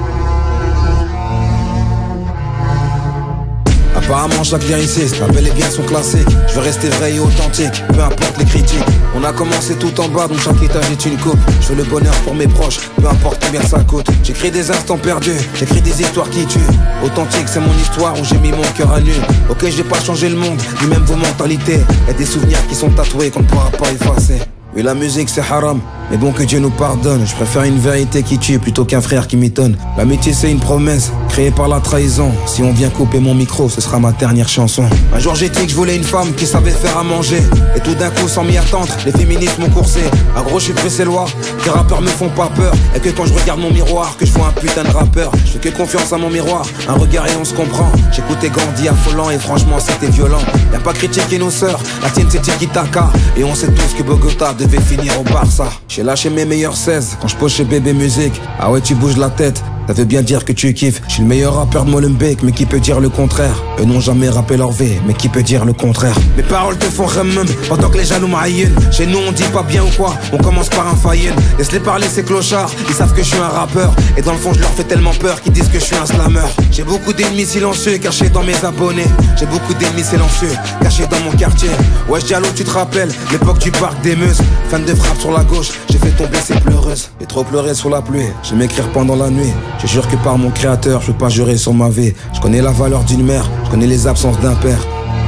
[SPEAKER 10] Apparemment chaque lyriciste, bel et bien sont classés. Je veux rester vrai et authentique, peu importe les critiques. On a commencé tout en bas, donc chaque étage est une coupe. Je veux le bonheur pour mes proches, peu importe combien ça coûte. J'écris des instants perdus, j'écris des histoires qui tuent. Authentique c'est mon histoire où j'ai mis mon cœur à nu. Ok j'ai pas changé le monde, ni même vos mentalités. Y'a des souvenirs qui sont tatoués qu'on ne pourra pas effacer. Oui la musique c'est haram, mais bon que Dieu nous pardonne. Je préfère une vérité qui tue plutôt qu'un frère qui m'étonne. L'amitié c'est une promesse, créée par la trahison. Si on vient couper mon micro, ce sera ma dernière chanson. Un jour j'ai dit que je voulais une femme qui savait faire à manger. Et tout d'un coup sans m'y attendre, les féministes m'ont coursé. À gros je suis bruxellois, les rappeurs me font pas peur. Et que quand je regarde mon miroir, que je vois un putain de rappeur. Je fais que confiance à mon miroir, un regard et on se comprend. J'écoutais Gandhi affolant et franchement c'était violent. Y'a pas critiquer nos sœurs, la tienne c'est Tiki Taka. Et on sait tous que Bogota devait finir au Barça. J'ai lâché mes meilleurs 16 quand je pose chez Bébé Musique. Ah ouais tu bouges la tête, ça veut bien dire que tu kiffes. Je suis le meilleur rappeur de Molenbeek, mais qui peut dire le contraire? Eux n'ont jamais rappé leur V, mais qui peut dire le contraire? Mes paroles te font remmum, pendant que les jaloux m'aïennent. Chez nous on dit pas bien ou quoi, on commence par un faïen. Laisse-les parler ces clochards, ils savent que je suis un rappeur. Et dans le fond je leur fais tellement peur qu'ils disent que je suis un slammer. J'ai beaucoup d'ennemis silencieux cachés dans mes abonnés. J'ai beaucoup d'ennemis silencieux cachés dans mon quartier. Ouais Diallo tu te rappelles, l'époque du parc des Meuses. Fan de frappe sur la gauche, j'ai fait tomber ces pleureuses. J'ai trop pleuré sous la pluie, j'aime écrire pendant la nuit. Je jure que par mon créateur, je peux pas jurer sur ma vie. Je connais la valeur d'une mère, je connais les absences d'un père.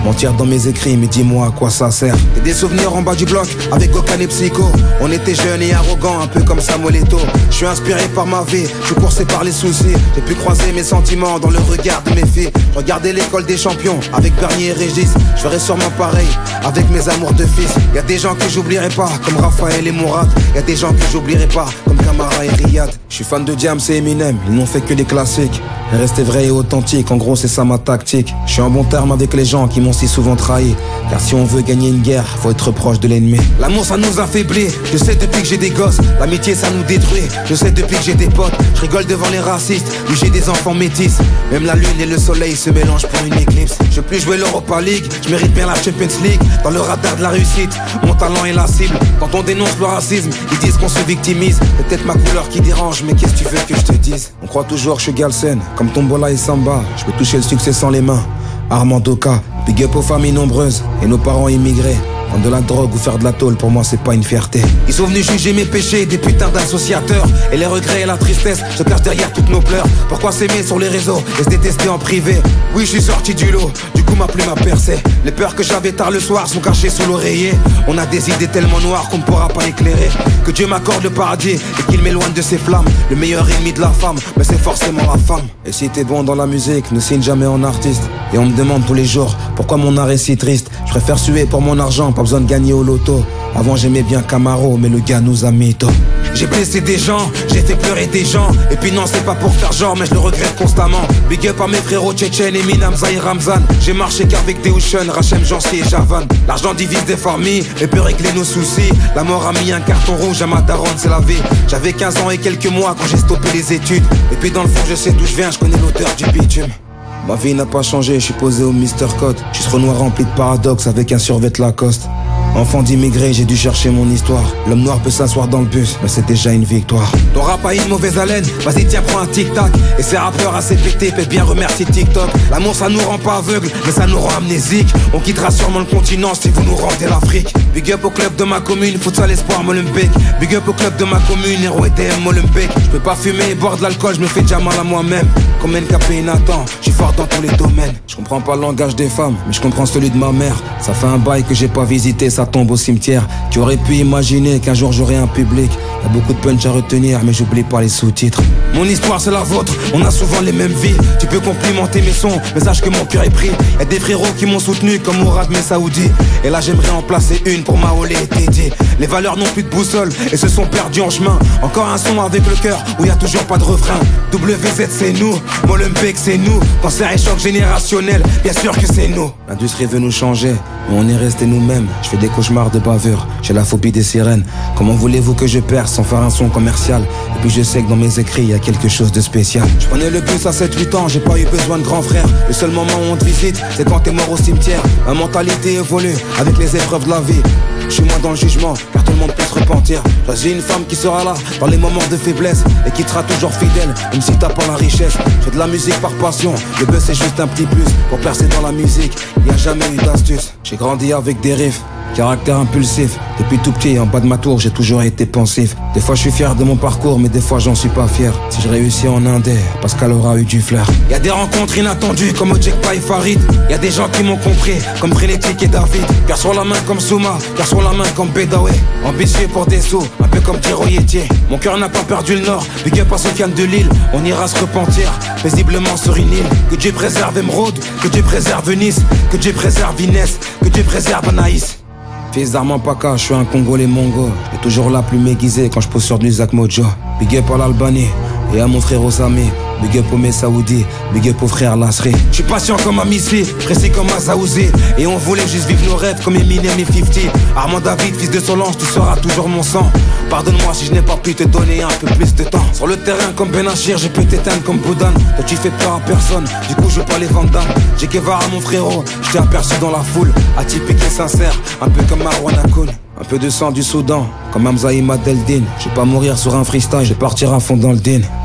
[SPEAKER 10] Mentir dans mes écrits, mais dis-moi à quoi ça sert. Et des souvenirs en bas du bloc, avec Gokan et Psycho. On était jeunes et arrogants, un peu comme Samuel Eto'o. Je suis inspiré par ma vie, je suis coursé par les soucis. J'ai pu croiser mes sentiments dans le regard de mes filles. Regardez l'école des champions, avec Bernier et Régis. Je ferai sûrement pareil, avec mes amours de fils. Y'a des gens que j'oublierai pas, comme Raphaël et Mourad. Y'a des gens que j'oublierai pas, comme Camara et Riyad. Je suis fan de Diams et Eminem, ils n'ont fait que des classiques. Rester vrai et authentique, en gros c'est ça ma tactique. Je suis en bon terme avec les gens qui m'ont si souvent trahi. Car si on veut gagner une guerre, faut être proche de l'ennemi. L'amour ça nous affaiblit, je sais depuis que j'ai des gosses. L'amitié ça nous détruit, je sais depuis que j'ai des potes. Je rigole devant les racistes, où j'ai des enfants métis. Même la lune et le soleil se mélangent pour une éclipse. Je veux plus jouer l'Europa League, je mérite bien la Champions League. Dans le radar de la réussite, mon talent est la cible. Quand on dénonce le racisme, ils disent qu'on se victimise. Peut-être ma couleur qui dérange, mais qu'est-ce que tu veux que je te dise? On croit toujours que je suis Galsen, comme Tombola et Samba. Je peux toucher le succès sans les mains. Armando K, big up aux familles nombreuses et nos parents immigrés. Vendre de la drogue ou faire de la tôle, pour moi c'est pas une fierté. Ils sont venus juger mes péchés, des putains d'associateurs. Et les regrets et la tristesse se cachent derrière toutes nos pleurs. Pourquoi s'aimer sur les réseaux et se détester en privé? Oui, je suis sorti du lot, du coup ma plume a percé. Les peurs que j'avais tard le soir sont cachées sous l'oreiller. On a des idées tellement noires qu'on ne pourra pas éclairer. Que Dieu m'accorde le paradis et qu'il m'éloigne de ses flammes. Le meilleur ennemi de la femme, mais c'est forcément la femme. Et si t'es bon dans la musique, ne signe jamais en artiste. Et on me demande tous les jours pourquoi mon art est si triste. Je préfère suer pour mon argent, pas besoin de gagner au loto. Avant j'aimais bien Camaro, mais le gars nous a mytho. J'ai blessé des gens, j'ai fait pleurer des gens. Et puis non, c'est pas pour faire genre, mais je le regrette constamment. Big up à mes frérots tchétchènes, Eminem, Zahir Ramzan. J'ai marché qu'avec des Ocean, Rachem, Jancy et Javan. L'argent divise des familles et peut régler nos soucis. La mort a mis un carton rouge à ma daronne, c'est la vie. J'avais 15 ans et quelques mois quand j'ai stoppé les études. Et puis dans le fond je sais d'où je viens, je connais l'auteur du bitume. Ma vie n'a pas changé, je suis posé au Mr. Code. Je suis ce Renoir rempli de paradoxes avec un survêt Lacoste. Enfant d'immigré, j'ai dû chercher mon histoire. L'homme noir peut s'asseoir dans le bus, mais c'est déjà une victoire. Ton rap a une mauvaise haleine, vas-y tiens prends un tic-tac. Et ces rappeurs assez pétés peuvent bien remercier TikTok. L'amour ça nous rend pas aveugles, mais ça nous rend amnésiques. On quittera sûrement le continent si vous nous rendez l'Afrique. Big up au club de ma commune, futsal espoir Molenbeek. Big up au club de ma commune, héros EDM Molenbeek. Je peux pas fumer et boire de l'alcool, je me fais déjà mal à moi-même. Comme NKP et Nathan, je suis fort dans tous les domaines. Je comprends pas le langage des femmes, mais je comprends celui de ma mère. Ça fait un bail que j'ai pas visité, ça tombe au cimetière. Tu aurais pu imaginer qu'un jour j'aurais un public. Y'a beaucoup de punch à retenir, mais j'oublie pas les sous-titres. Mon histoire c'est la vôtre, on a souvent les mêmes vies. Tu peux complimenter mes sons, mais sache que mon cœur est pris. Y'a des frérots qui m'ont soutenu comme Mourad Messaoudi. Et là j'aimerais en placer une pour Maolé et Teddy. Les valeurs n'ont plus de boussole et se sont perdues en chemin. Encore un son avec le cœur où y'a toujours pas de refrain. WZ c'est nous, Molenbeek c'est nous. Cancer et choc générationnel, bien sûr que c'est nous. L'industrie veut nous changer, mais on est resté nous-mêmes. Je fais des cauchemars de bavure, j'ai la phobie des sirènes. Comment voulez-vous que je perce sans faire un son commercial? Et puis je sais que dans mes écrits y a quelque chose de spécial. Je prenais le bus à 7-8 ans, j'ai pas eu besoin de grand frère. Le seul moment où on te visite, c'est quand t'es mort au cimetière. Ma mentalité évolue avec les épreuves de la vie. Je suis moins dans le jugement, car tout le monde peut se repentir. J'ai une femme qui sera là dans les moments de faiblesse et qui te sera toujours fidèle, même si t'as pas la richesse. Je fais de la musique par passion, le buzz c'est juste un petit plus. Pour percer dans la musique, y a jamais eu d'astuce. J'ai grandi avec des riffs, caractère impulsif. Depuis tout petit, en bas de ma tour, j'ai toujours été pensif. Des fois je suis fier de mon parcours, mais des fois j'en suis pas fier. Si je réussis en indé, Pascal aura eu du flair. Y'a des rencontres inattendues comme Ojekpa et Farid. Y'a des gens qui m'ont compris, comme Frénétique et David. Cœur sur la main comme Souma, cœur sur la main comme Bedawe. Ambitieux pour des sous, un peu comme Thierry Yetier. Mon cœur n'a pas perdu le nord, big up à Sofiane de Lille. On ira se repentir, paisiblement sur une île. Que Dieu préserve Emeraude, que Dieu préserve Nice, que Dieu préserve Inès, que Dieu préserve Anaïs. Fils d'Armand Paca, je suis un Congolais mongo. Et toujours là plus m'aiguisé quand je pose sur du Zach Mojo. Big up à l'Albanie et à mon frère Osami. Big up au Messaoudi, big up au frère Lasri. Je suis patient comme un Missi, précis comme un Zaouzi. Et on voulait juste vivre nos rêves comme Eminem et 50. Armand David, fils de Solange, tu seras toujours mon sang. Pardonne-moi si je n'ai pas pu te donner un peu plus de temps. Sur le terrain comme Benachir, je peux t'éteindre comme Boudan. Toi tu fais peur à personne, du coup je veux pas les Van Damme. J'ai Guevara mon frérot, je t'ai aperçu dans la foule. Atypique et sincère, un peu comme Marwan Akoun. Un peu de sang du Soudan, comme Hamza Imad Eldin. Je vais pas mourir sur un freestyle, je vais partir à fond dans le din.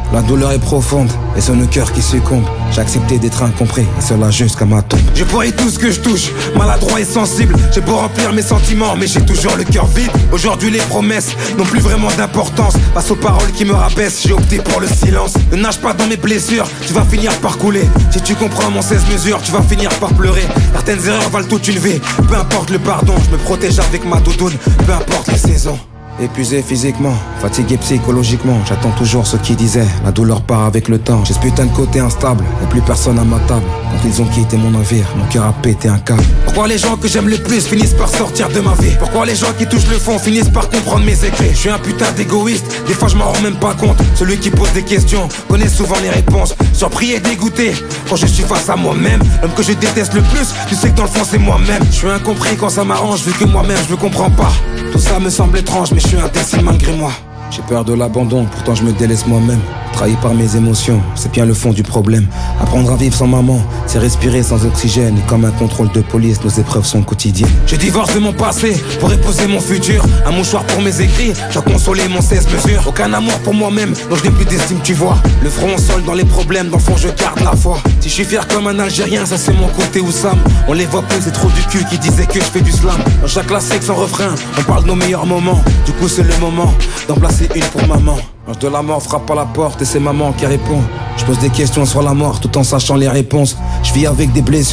[SPEAKER 10] La douleur est profonde et c'est nos cœurs qui succombent. J'ai accepté d'être incompris et cela jusqu'à ma tombe. Je pourrais tout ce que je touche, maladroit et sensible. J'ai beau remplir mes sentiments mais j'ai toujours le cœur vide. Aujourd'hui les promesses n'ont plus vraiment d'importance. Face aux paroles qui me rabaissent, j'ai opté pour le silence. Ne nage pas dans mes blessures, tu vas finir par couler. Si tu comprends mon 16 mesures, tu vas finir par pleurer. Certaines erreurs valent toute une vie. Peu importe le pardon, je me protège avec ma doudoune. Peu importe les saisons. Épuisé physiquement, fatigué psychologiquement, j'attends toujours ce qui disait, la douleur part avec le temps. J'ai ce putain de côté instable, y'a plus personne à ma table. Quand ils ont quitté mon navire, mon cœur a pété un câble. Pourquoi les gens que j'aime le plus finissent par sortir de ma vie? Pourquoi les gens qui touchent le fond finissent par comprendre mes écrits? Je suis un putain d'égoïste, des fois je m'en rends même pas compte. Celui qui pose des questions connaît souvent les réponses. Surpris et dégoûté quand je suis face à moi-même. L'homme que je déteste le plus, tu sais que dans le fond c'est moi-même. Je suis incompris quand ça m'arrange, vu que moi-même je me comprends pas. Tout ça me semble étrange mais je suis indécis malgré moi. J'ai peur de l'abandon, pourtant je me délaisse moi-même. Trahi par mes émotions, c'est bien le fond du problème. Apprendre à vivre sans maman, c'est respirer sans oxygène. Et comme un contrôle de police, nos épreuves sont quotidiennes. Je divorce de mon passé pour épouser mon futur. Un mouchoir pour mes écrits, j'ai consolé mon 16 mesures. Aucun amour pour moi-même, donc je n'ai plus d'estime, tu vois. Le front au sol dans les problèmes, dans le fond je garde la foi. Si je suis fier comme un Algérien, ça c'est mon côté Oussam. On les voit plus, c'est trop du cul qui disait que je fais du slam. Dans chaque classique sans refrain, on parle de nos meilleurs moments. Du coup c'est le moment d'en placer une pour maman. L'ange de la mort frappe à la porte et c'est maman qui répond. Je pose des questions sur la mort tout en sachant les réponses. Je vis avec des blessures.